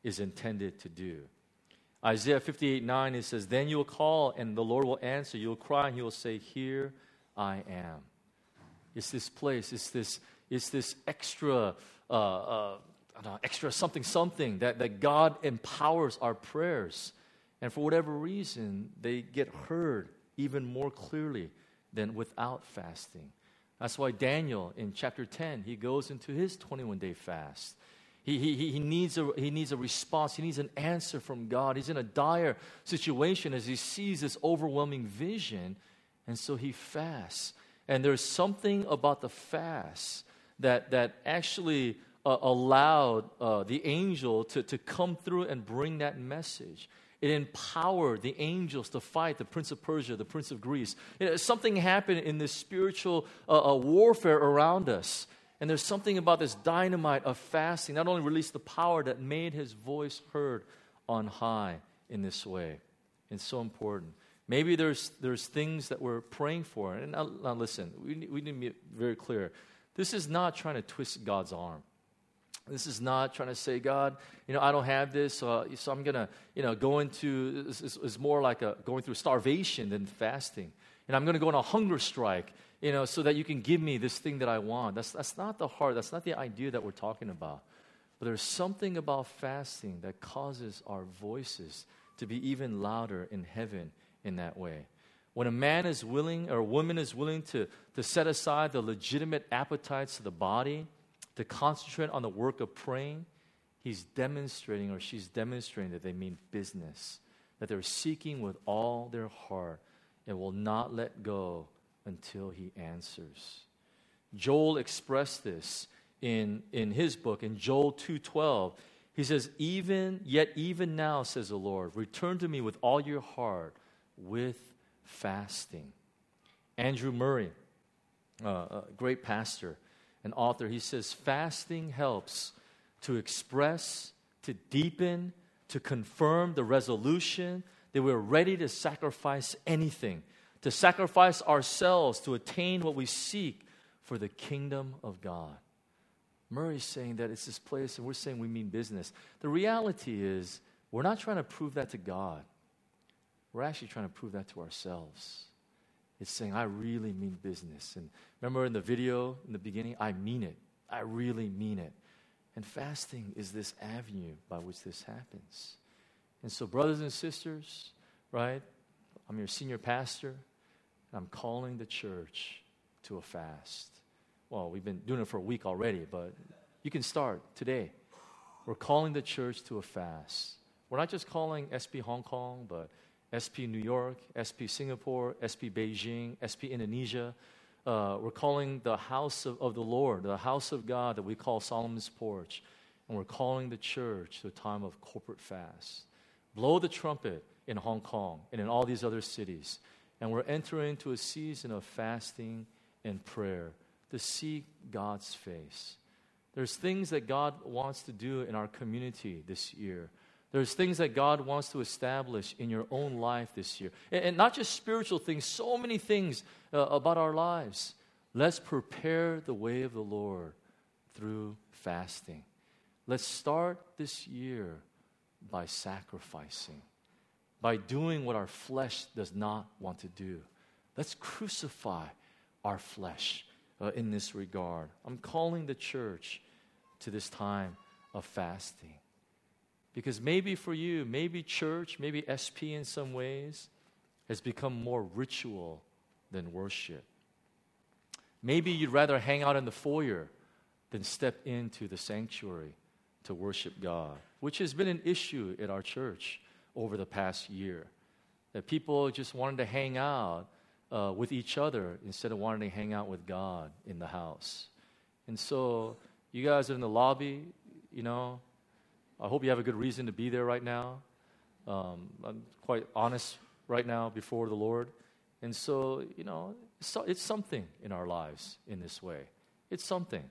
is intended to do. Isaiah fifty-eight nine, it says, then you will call and the Lord will answer. You will cry and he will say, here I am. It's this place, it's this, it's this extra, uh, uh, I don't know, extra something something that, that God empowers our prayers. And for whatever reason, they get heard even more clearly than without fasting. That's why Daniel in chapter ten, he goes into his twenty-one day fast. He, he, he, needs a, he needs a response. He needs an answer from God. He's in a dire situation as he sees this overwhelming vision, and so he fasts. And there's something about the fast that, that actually uh, allowed uh, the angel to, to come through and bring that message. It empowered the angels to fight the prince of Persia, the prince of Greece. You know, something happened in this spiritual uh, uh, warfare around us. And there's something about this dynamite of fasting not only released the power that made his voice heard on high in this way. It's so important. Maybe there's there's things that we're praying for. And now, now listen, we, we need to be very clear. This is not trying to twist God's arm. This is not trying to say, God, you know, I don't have this, uh, so I'm going to, you know, go into, it's, it's more like a, going through starvation than fasting. And I'm going to go on a hunger strike, you know, so that you can give me this thing that I want. That's, that's not the heart. That's not the idea that we're talking about. But there's something about fasting that causes our voices to be even louder in heaven in that way. When a man is willing or a woman is willing to, to set aside the legitimate appetites of the body, to concentrate on the work of praying, he's demonstrating or she's demonstrating that they mean business, that they're seeking with all their heart and will not let go until he answers. Joel expressed this in, in his book, in Joel two twelve. He says, "Even yet even now, says the Lord, return to me with all your heart, with fasting." Andrew Murray, uh, a great pastor, an author, he says, fasting helps to express, to deepen, to confirm the resolution that we're ready to sacrifice anything, to sacrifice ourselves to attain what we seek for the kingdom of God. Murray's saying that it's this place, and we're saying we mean business. The reality is, we're not trying to prove that to God. We're actually trying to prove that to ourselves. It's saying, I really mean business. And remember in the video in the beginning, I mean it. I really mean it. And fasting is this avenue by which this happens. And so brothers and sisters, right, I'm your senior pastor, and I'm calling the church to a fast. Well, we've been doing it for a week already, but you can start today. We're calling the church to a fast. We're not just calling S P Hong Kong, but S P New York, S P Singapore, S P Beijing, S P Indonesia. Uh, we're calling the house of, of the Lord, the house of God that we call Solomon's Porch. And we're calling the church to a time of corporate fast. Blow the trumpet in Hong Kong and in all these other cities. And we're entering into a season of fasting and prayer to seek God's face. There's things that God wants to do in our community this year. There's things that God wants to establish in your own life this year. And, and not just spiritual things, so many things uh, about our lives. Let's prepare the way of the Lord through fasting. Let's start this year by sacrificing, by doing what our flesh does not want to do. Let's crucify our flesh uh, in this regard. I'm calling the church to this time of fasting. Because maybe for you, maybe church, maybe S P in some ways has become more ritual than worship. Maybe you'd rather hang out in the foyer than step into the sanctuary to worship God, which has been an issue at our church over the past year. That people just wanted to hang out uh, with each other instead of wanting to hang out with God in the house. And so you guys are in the lobby, you know, I hope you have a good reason to be there right now. Um, I'm quite honest right now before the Lord. And so, you know, it's, it's something in our lives in this way. It's something.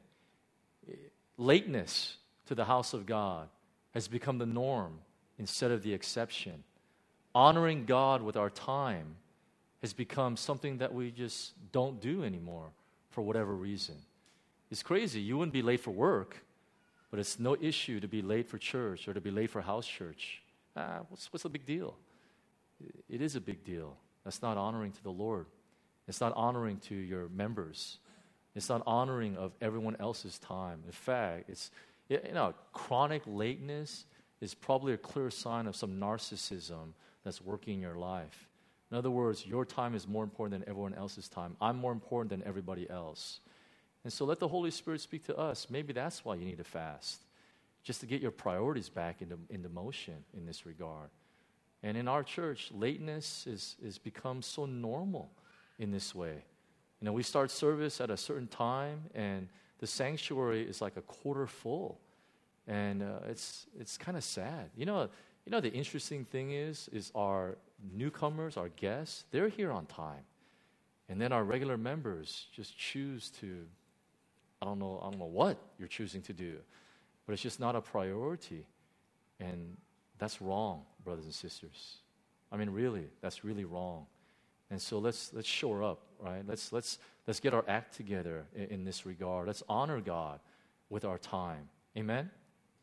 Lateness to the house of God has become the norm instead of the exception. Honoring God with our time has become something that we just don't do anymore for whatever reason. It's crazy. You wouldn't be late for work, But it's no issue to be late for church or to be late for house church. Ah, what's, what's the big deal? It is a big deal. That's not honoring to the Lord. It's not honoring to your members. It's not honoring of everyone else's time. In fact, it's, you know, chronic lateness is probably a clear sign of some narcissism that's working in your life. In other words, your time is more important than everyone else's time. I'm more important than everybody else. And so let the Holy Spirit speak to us. Maybe that's why you need to fast, just to get your priorities back into, into motion in this regard. And in our church, lateness is, is become so normal in this way. You know, we start service at a certain time, and the sanctuary is like a quarter full. And uh, it's it's kind of sad. You know, you know the interesting thing is, is our newcomers, our guests, they're here on time. And then our regular members just choose to, I don't know, I don't know what you're choosing to do, but it's just not a priority. And that's wrong, brothers and sisters. I mean, really, that's really wrong. And so let's let's shore up, right? Let's let's let's get our act together in, in this regard. Let's honor God with our time. Amen.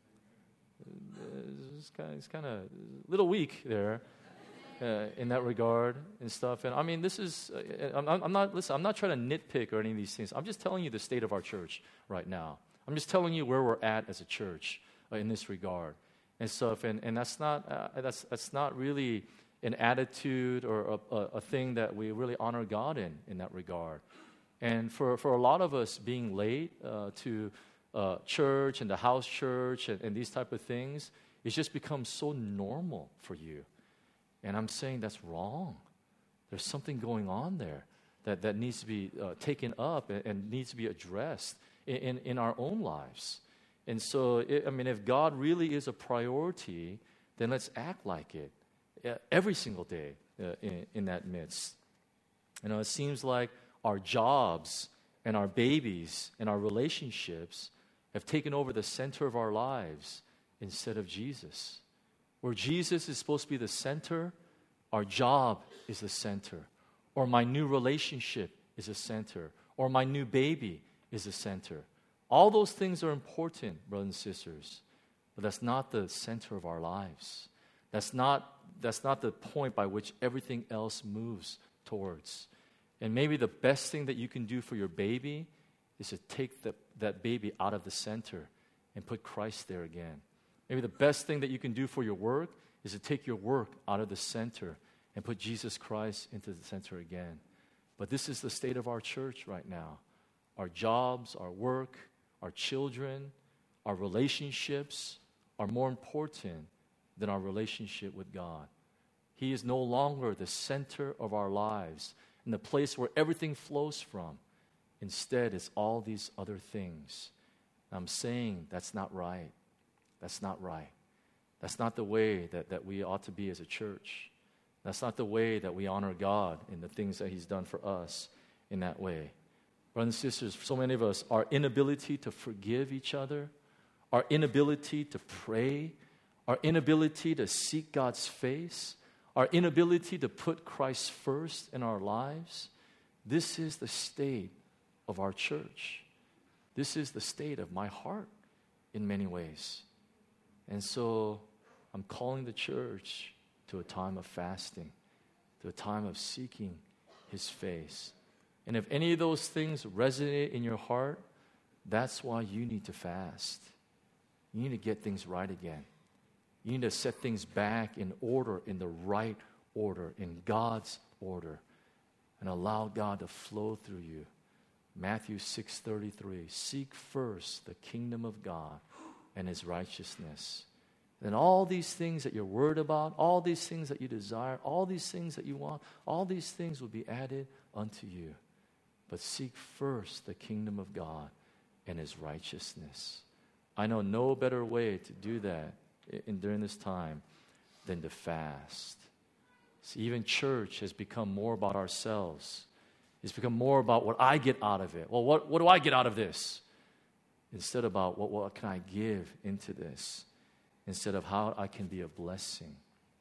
It's kind of, it's kind of a little weak there uh, in that regard and stuff. And I mean, this is uh, I'm, I'm not listen. I'm not trying to nitpick or any of these things. I'm just telling you the state of our church right now. I'm just telling you where we're at as a church uh, in this regard and stuff. And and that's not uh, that's that's not really an attitude or a, a, a thing that we really honor God in, in that regard. And for, for a lot of us being late uh, to uh, church and the house church and, and these type of things, it's just become so normal for you. And I'm saying that's wrong. There's something going on there that, that needs to be uh, taken up and, and needs to be addressed in, in, in our own lives. And so, it, I mean, if God really is a priority, then let's act like it. Uh, every single day uh, in, in that midst. You know, it seems like our jobs and our babies and our relationships have taken over the center of our lives instead of Jesus. Where Jesus is supposed to be the center, our job is the center. Or my new relationship is the center. Or my new baby is the center. All those things are important, brothers and sisters, but that's not the center of our lives. That's not That's not the point by which everything else moves towards. And maybe the best thing that you can do for your baby is to take the, that baby out of the center and put Christ there again. Maybe the best thing that you can do for your work is to take your work out of the center and put Jesus Christ into the center again. But this is the state of our church right now. Our jobs, our work, our children, our relationships are more important than our relationship with God. He is no longer the center of our lives and the place where everything flows from. Instead, it's all these other things. And I'm saying that's not right. That's not right. That's not the way that, that we ought to be as a church. That's not the way that we honor God in the things that He's done for us in that way. Brothers and sisters, for so many of us, our inability to forgive each other, our inability to pray, our inability to seek God's face, our inability to put Christ first in our lives, this is the state of our church. This is the state of my heart in many ways. And so I'm calling the church to a time of fasting, to a time of seeking His face. And if any of those things resonate in your heart, that's why you need to fast. You need to get things right again. You need to set things back in order, in the right order, in God's order, and allow God to flow through you. Matthew six thirty-three, seek first the kingdom of God and His righteousness. Then all these things that you're worried about, all these things that you desire, all these things that you want, all these things will be added unto you. But seek first the kingdom of God and His righteousness. I know no better way to do that in, during this time than to fast. See, even church has become more about ourselves. It's become more about what I get out of it. Well, what, what do I get out of this? Instead about what, what can I give into this? Instead of how I can be a blessing.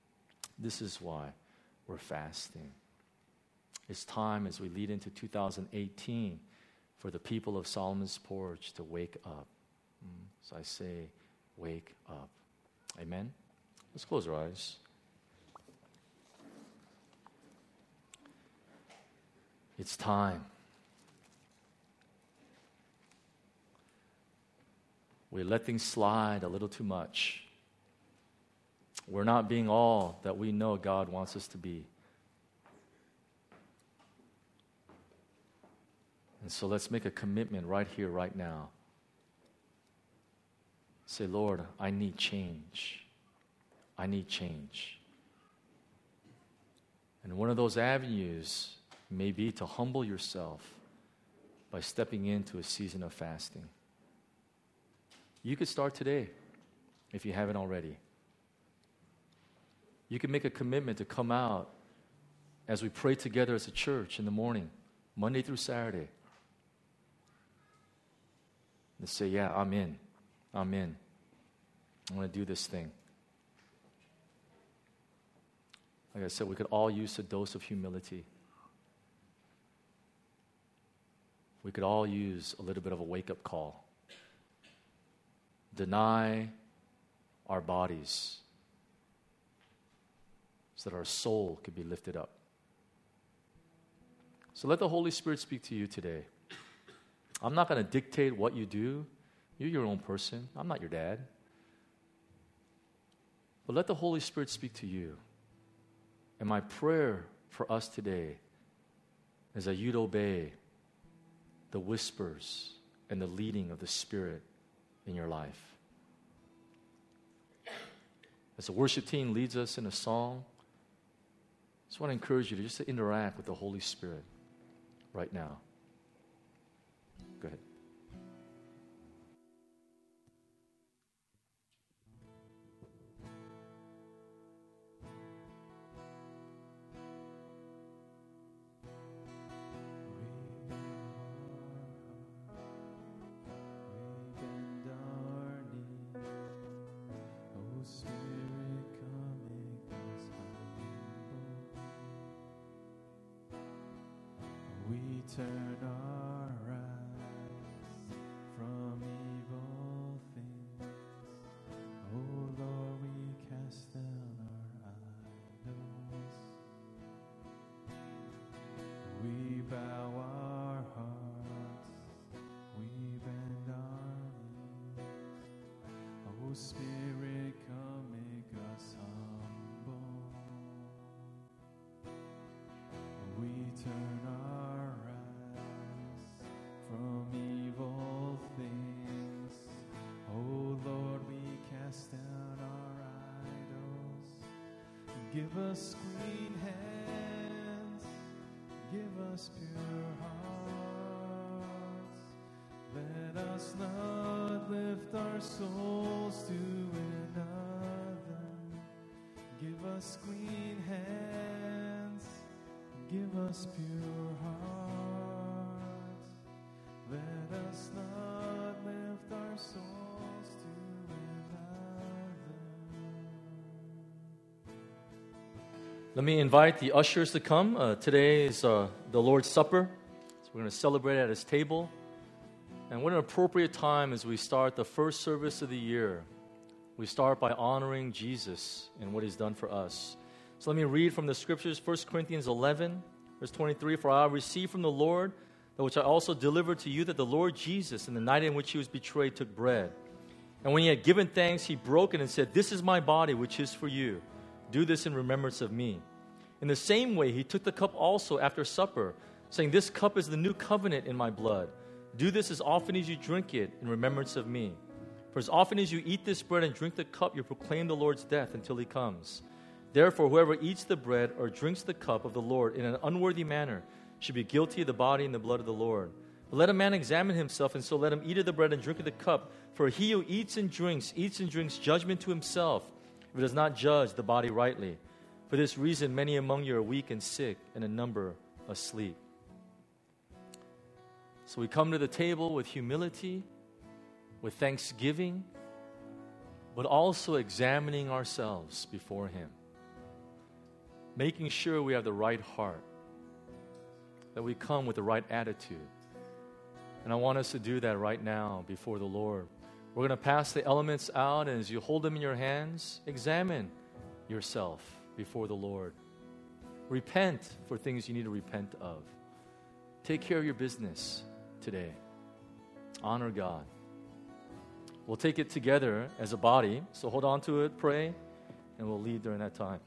This is why we're fasting. It's time as we lead into two thousand eighteen for the people of Solomon's Porch to wake up. So I say, wake up. Amen? Let's close our eyes. It's time. We let things slide a little too much. We're not being all that we know God wants us to be. And so let's make a commitment right here, right now. Say, Lord, I need change. I need change. And one of those avenues may be to humble yourself by stepping into a season of fasting. You could start today if you haven't already. You can make a commitment to come out as we pray together as a church in the morning, Monday through Saturday. And say, yeah, I'm in. I'm in. I'm going to do this thing. Like I said, we could all use a dose of humility. We could all use a little bit of a wake-up call. Deny our bodies so that our soul could be lifted up. So let the Holy Spirit speak to you today. I'm not going to dictate what you do. You're your own person. I'm not your dad. But let the Holy Spirit speak to you. And my prayer for us today is that you'd obey the whispers and the leading of the Spirit in your life. As the worship team leads us in a song, I just want to encourage you to just to interact with the Holy Spirit right now. Go ahead. Turn our eyes from evil things. Oh Lord, we cast down our idols. We bow our hearts, we bend our knees. Oh Spirit, come make us humble. We turn our from evil things. Oh Lord, we cast down our idols. Give us clean hands, give us pure hearts. Let us not lift our souls to another. Give us clean hands, give us pure hearts. Let us not lift our souls to another. Let me invite the ushers to come. Uh, today is uh, the Lord's Supper. So we're going to celebrate at His table. And what an appropriate time as we start the first service of the year. We start by honoring Jesus and what He's done for us. So let me read from the scriptures, First Corinthians eleven, verse twenty-three. For I received from the Lord that which I also delivered to you, that the Lord Jesus, in the night in which He was betrayed, took bread. And when He had given thanks, He broke it and said, This is my body, which is for you. Do this in remembrance of me. In the same way, He took the cup also after supper, saying, This cup is the new covenant in my blood. Do this as often as you drink it in remembrance of me. For as often as you eat this bread and drink the cup, you proclaim the Lord's death until He comes. Therefore, whoever eats the bread or drinks the cup of the Lord in an unworthy manner should be guilty of the body and the blood of the Lord. But let a man examine himself, and so let him eat of the bread and drink of the cup. For he who eats and drinks, eats and drinks judgment to himself, if he does not judge the body rightly. For this reason, many among you are weak and sick, and a number asleep. So we come to the table with humility, with thanksgiving, but also examining ourselves before Him. Making sure we have the right heart, that we come with the right attitude. And I want us to do that right now before the Lord. We're going to pass the elements out, and as you hold them in your hands, examine yourself before the Lord. Repent for things you need to repent of. Take care of your business today. Honor God. We'll take it together as a body, so hold on to it, pray, and we'll lead during that time.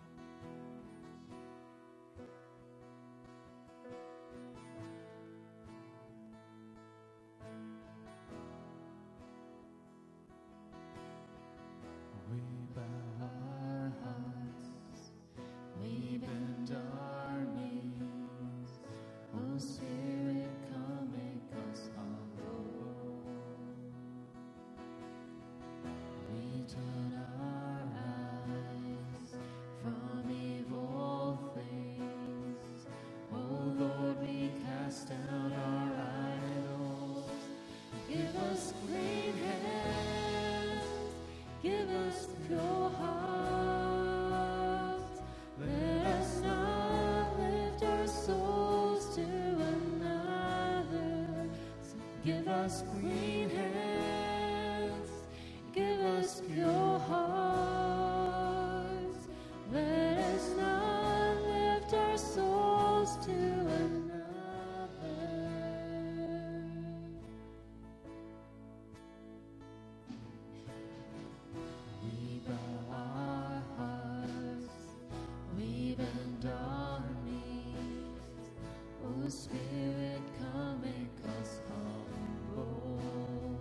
We bow our hearts, we bend our knees. Oh Spirit, come make us humble. We turn our eyes from evil things. Oh Lord, we cast down our idols. Give us clean hands. Give us pure hearts. Let us not lift our souls to another. So give us clean hands. Give us pure hearts. Let us not lift our souls to another. We bow our hearts, we bend our knees. Oh Spirit, come make us humble.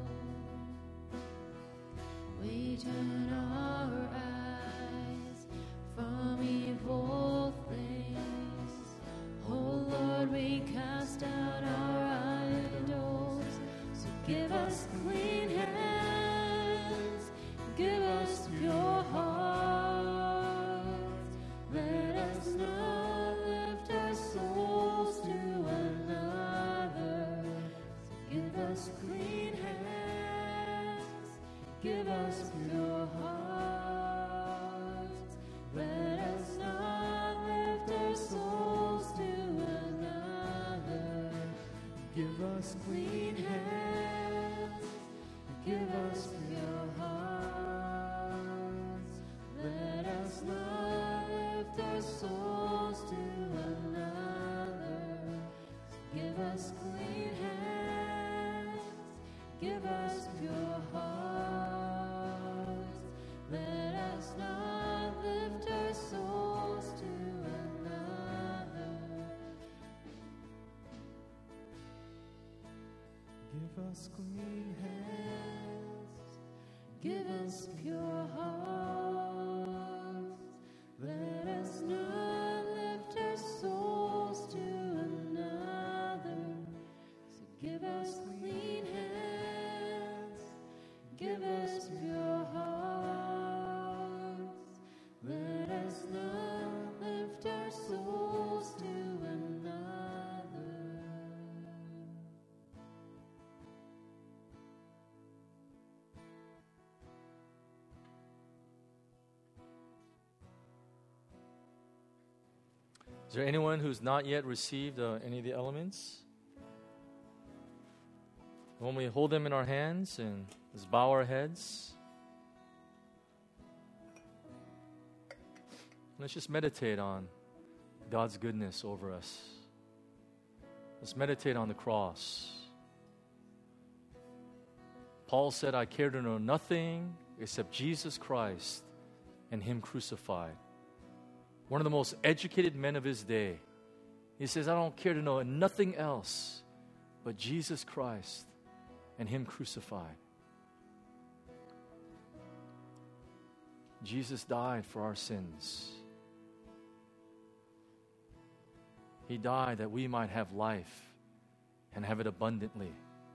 We turn our eyes from evil things. Oh Lord, we cast out our idols. So give us clean hands. Give us pure hearts. Let us not lift our souls to another. So give us clean hands. Give us pure hearts. Let us not lift our souls to another. Give us clean hands. Give us pure hearts. Let us not lift our souls to another. Give us clean hands. Give us pure hearts. Let us not lift our souls to another. Give us clean hands. Give us pure hearts. Let us not lift our souls to another. So give us clean hands. Give us pure hearts. Let us not lift our souls to another. Is there anyone who's not yet received uh, any of the elements? When we hold them in our hands and let's bow our heads, let's just meditate on God's goodness over us. Let's meditate on the cross. Paul said, I care to know nothing except Jesus Christ and Him crucified. One of the most educated men of his day. He says, I don't care to know nothing else but Jesus Christ and Him crucified. Jesus died for our sins. He died that we might have life and have it abundantly.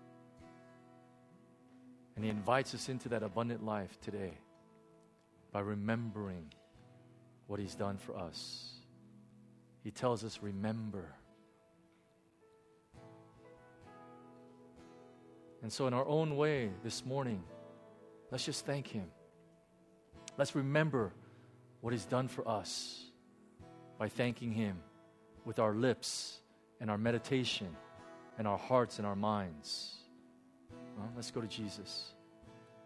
And He invites us into that abundant life today by remembering what He's done for us. He tells us, remember. And so in our own way this morning, let's just thank Him. Let's remember what He's done for us by thanking Him with our lips and our meditation and our hearts and our minds. Well, let's go to Jesus.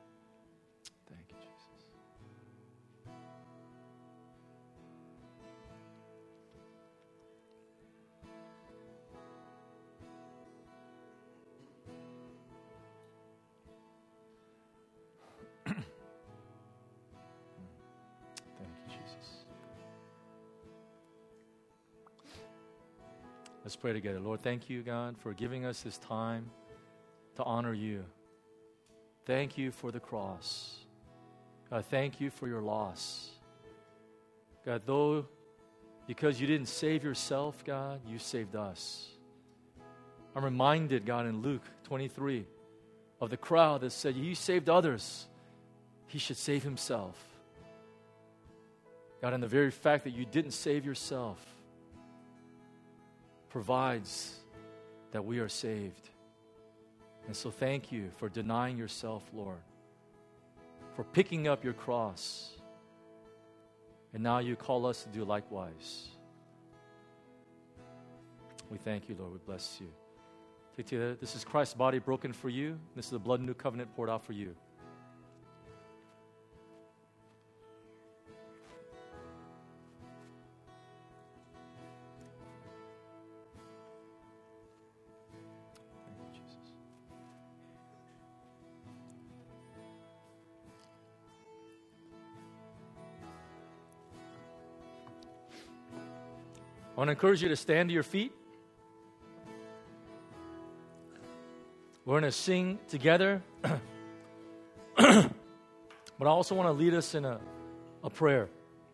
Let's pray together. Lord, thank you, God, for giving us this time to honor you. Thank you for the cross. God, thank you for your loss. God, though because you didn't save yourself, God, you saved us. I'm reminded, God, in Luke twenty-three of the crowd that said, you saved others, he should save himself. God, and the very fact that you didn't save yourself provides that we are saved. And so thank you for denying yourself, Lord, for picking up your cross. And now you call us to do likewise. We thank you, Lord. We bless you. Take together. This is Christ's body broken for you. This is the blood of the new covenant poured out for you. Thank you, Jesus. I want to encourage you to stand to your feet. We're going to sing together. But I also want to lead us in a, a prayer.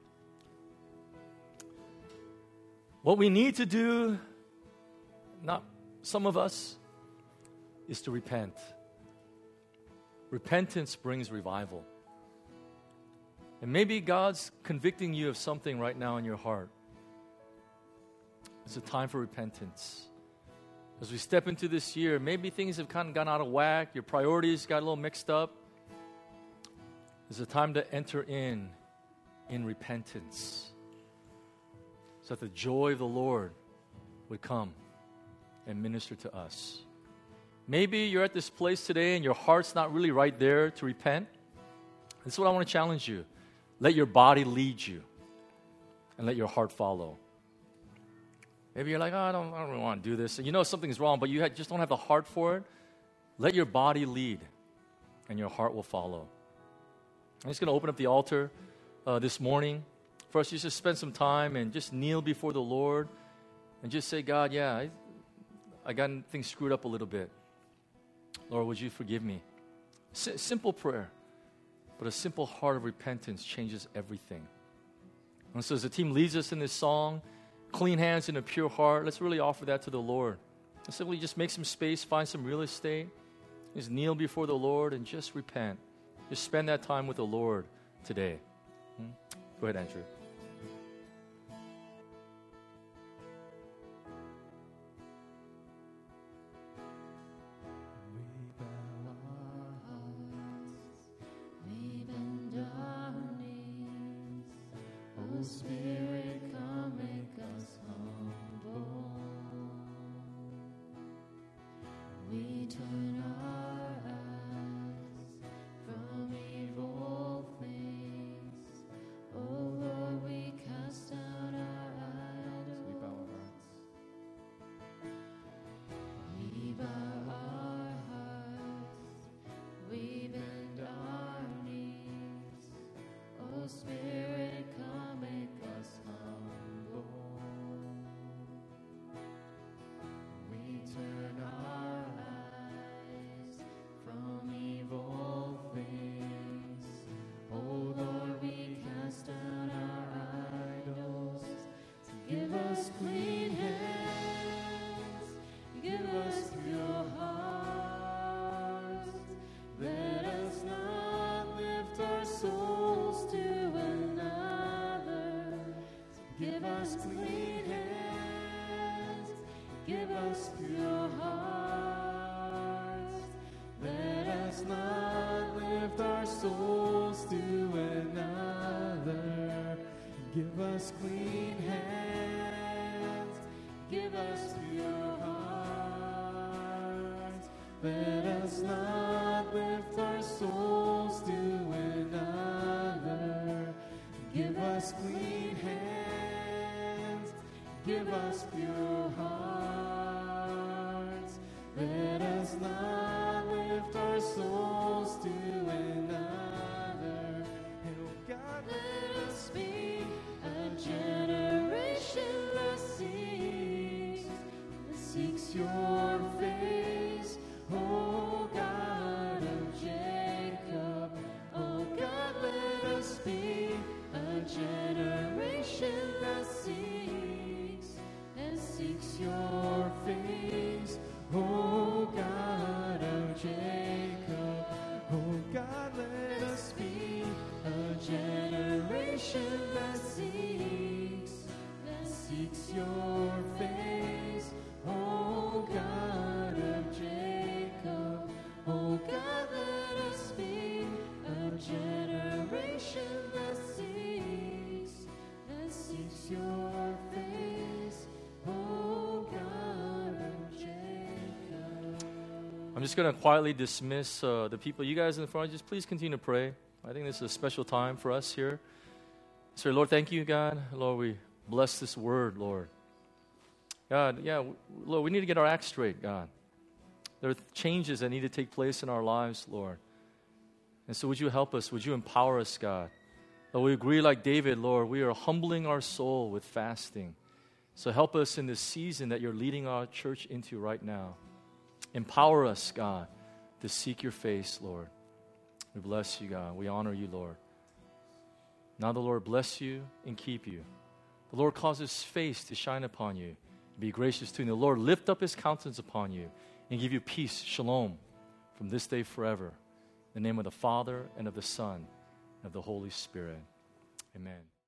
What we need to do, not some of us, is to repent. Repentance brings revival. And maybe God's convicting you of something right now in your heart. It's a time for repentance. As we step into this year, maybe things have kind of gone out of whack. Your priorities got a little mixed up. It's a time to enter in, in repentance, so that the joy of the Lord would come and minister to us. Maybe you're at this place today and your heart's not really right there to repent. This is what I want to challenge you. Let your body lead you and let your heart follow. Maybe you're like, oh, I don't, I don't really want to do this. And you know something's wrong, but you ha- just don't have the heart for it. Let your body lead, and your heart will follow. I'm just going to open up the altar uh, this morning for us to just spend some time and just kneel before the Lord and just say, God, yeah, I, I got things screwed up a little bit. Lord, would you forgive me? S- simple prayer, but a simple heart of repentance changes everything. And so as the team leads us in this song, clean hands and a pure heart, let's really offer that to the Lord. And simply just make some space, find some real estate, just kneel before the Lord and just repent. Just spend that time with the Lord today. Hmm? Go ahead, Andrew. We bend our knees. Oh, Spirit, come make us humble. We turn our eyes from evil things. Oh, Lord, we cast down our idols. We bow our hearts. We bow our hearts. We bend our knees. Oh, Spirit, come make us humble. We turn our eyes from evil things. Oh, Lord, we cast down our idols. Give us clean hands. Give us pure hearts. Let us not lift our souls to another. Give us clean hands. Give us pure hearts. Let us not lift our souls to another. Give us clean hands. Give us pure hearts. Let us not lift our souls to another. Give us clean hands. Give us pure hearts. Let us not lift our souls to another. Oh God, let us be a generation that seeks seeks your face, O God of Jacob. O God, let us be a generation that seeks, that seeks your face, O God of Jacob. O God, let us be a generation that seeks, that seeks your face, O God of Jacob. O God, let us be a generation that seeks, that seeks your face, O God of Jacob. I'm just going to quietly dismiss uh, the people. You guys in the front, just please continue to pray. I think this is a special time for us here. So, Lord, thank you, God. Lord, we bless this word, Lord. God, yeah, w- Lord, we need to get our act straight, God. There are changes that need to take place in our lives, Lord. And so would you help us? Would you empower us, God? Lord, we agree like David, Lord, we are humbling our soul with fasting. So help us in this season that you're leading our church into right now. Empower us, God, to seek your face, Lord. We bless you, God. We honor you, Lord. Now the Lord bless you and keep you. The Lord cause his face to shine upon you. Be gracious to you. And the Lord lift up his countenance upon you and give you peace, shalom, from this day forever. In the name of the Father, and of the Son, and of the Holy Spirit. Amen.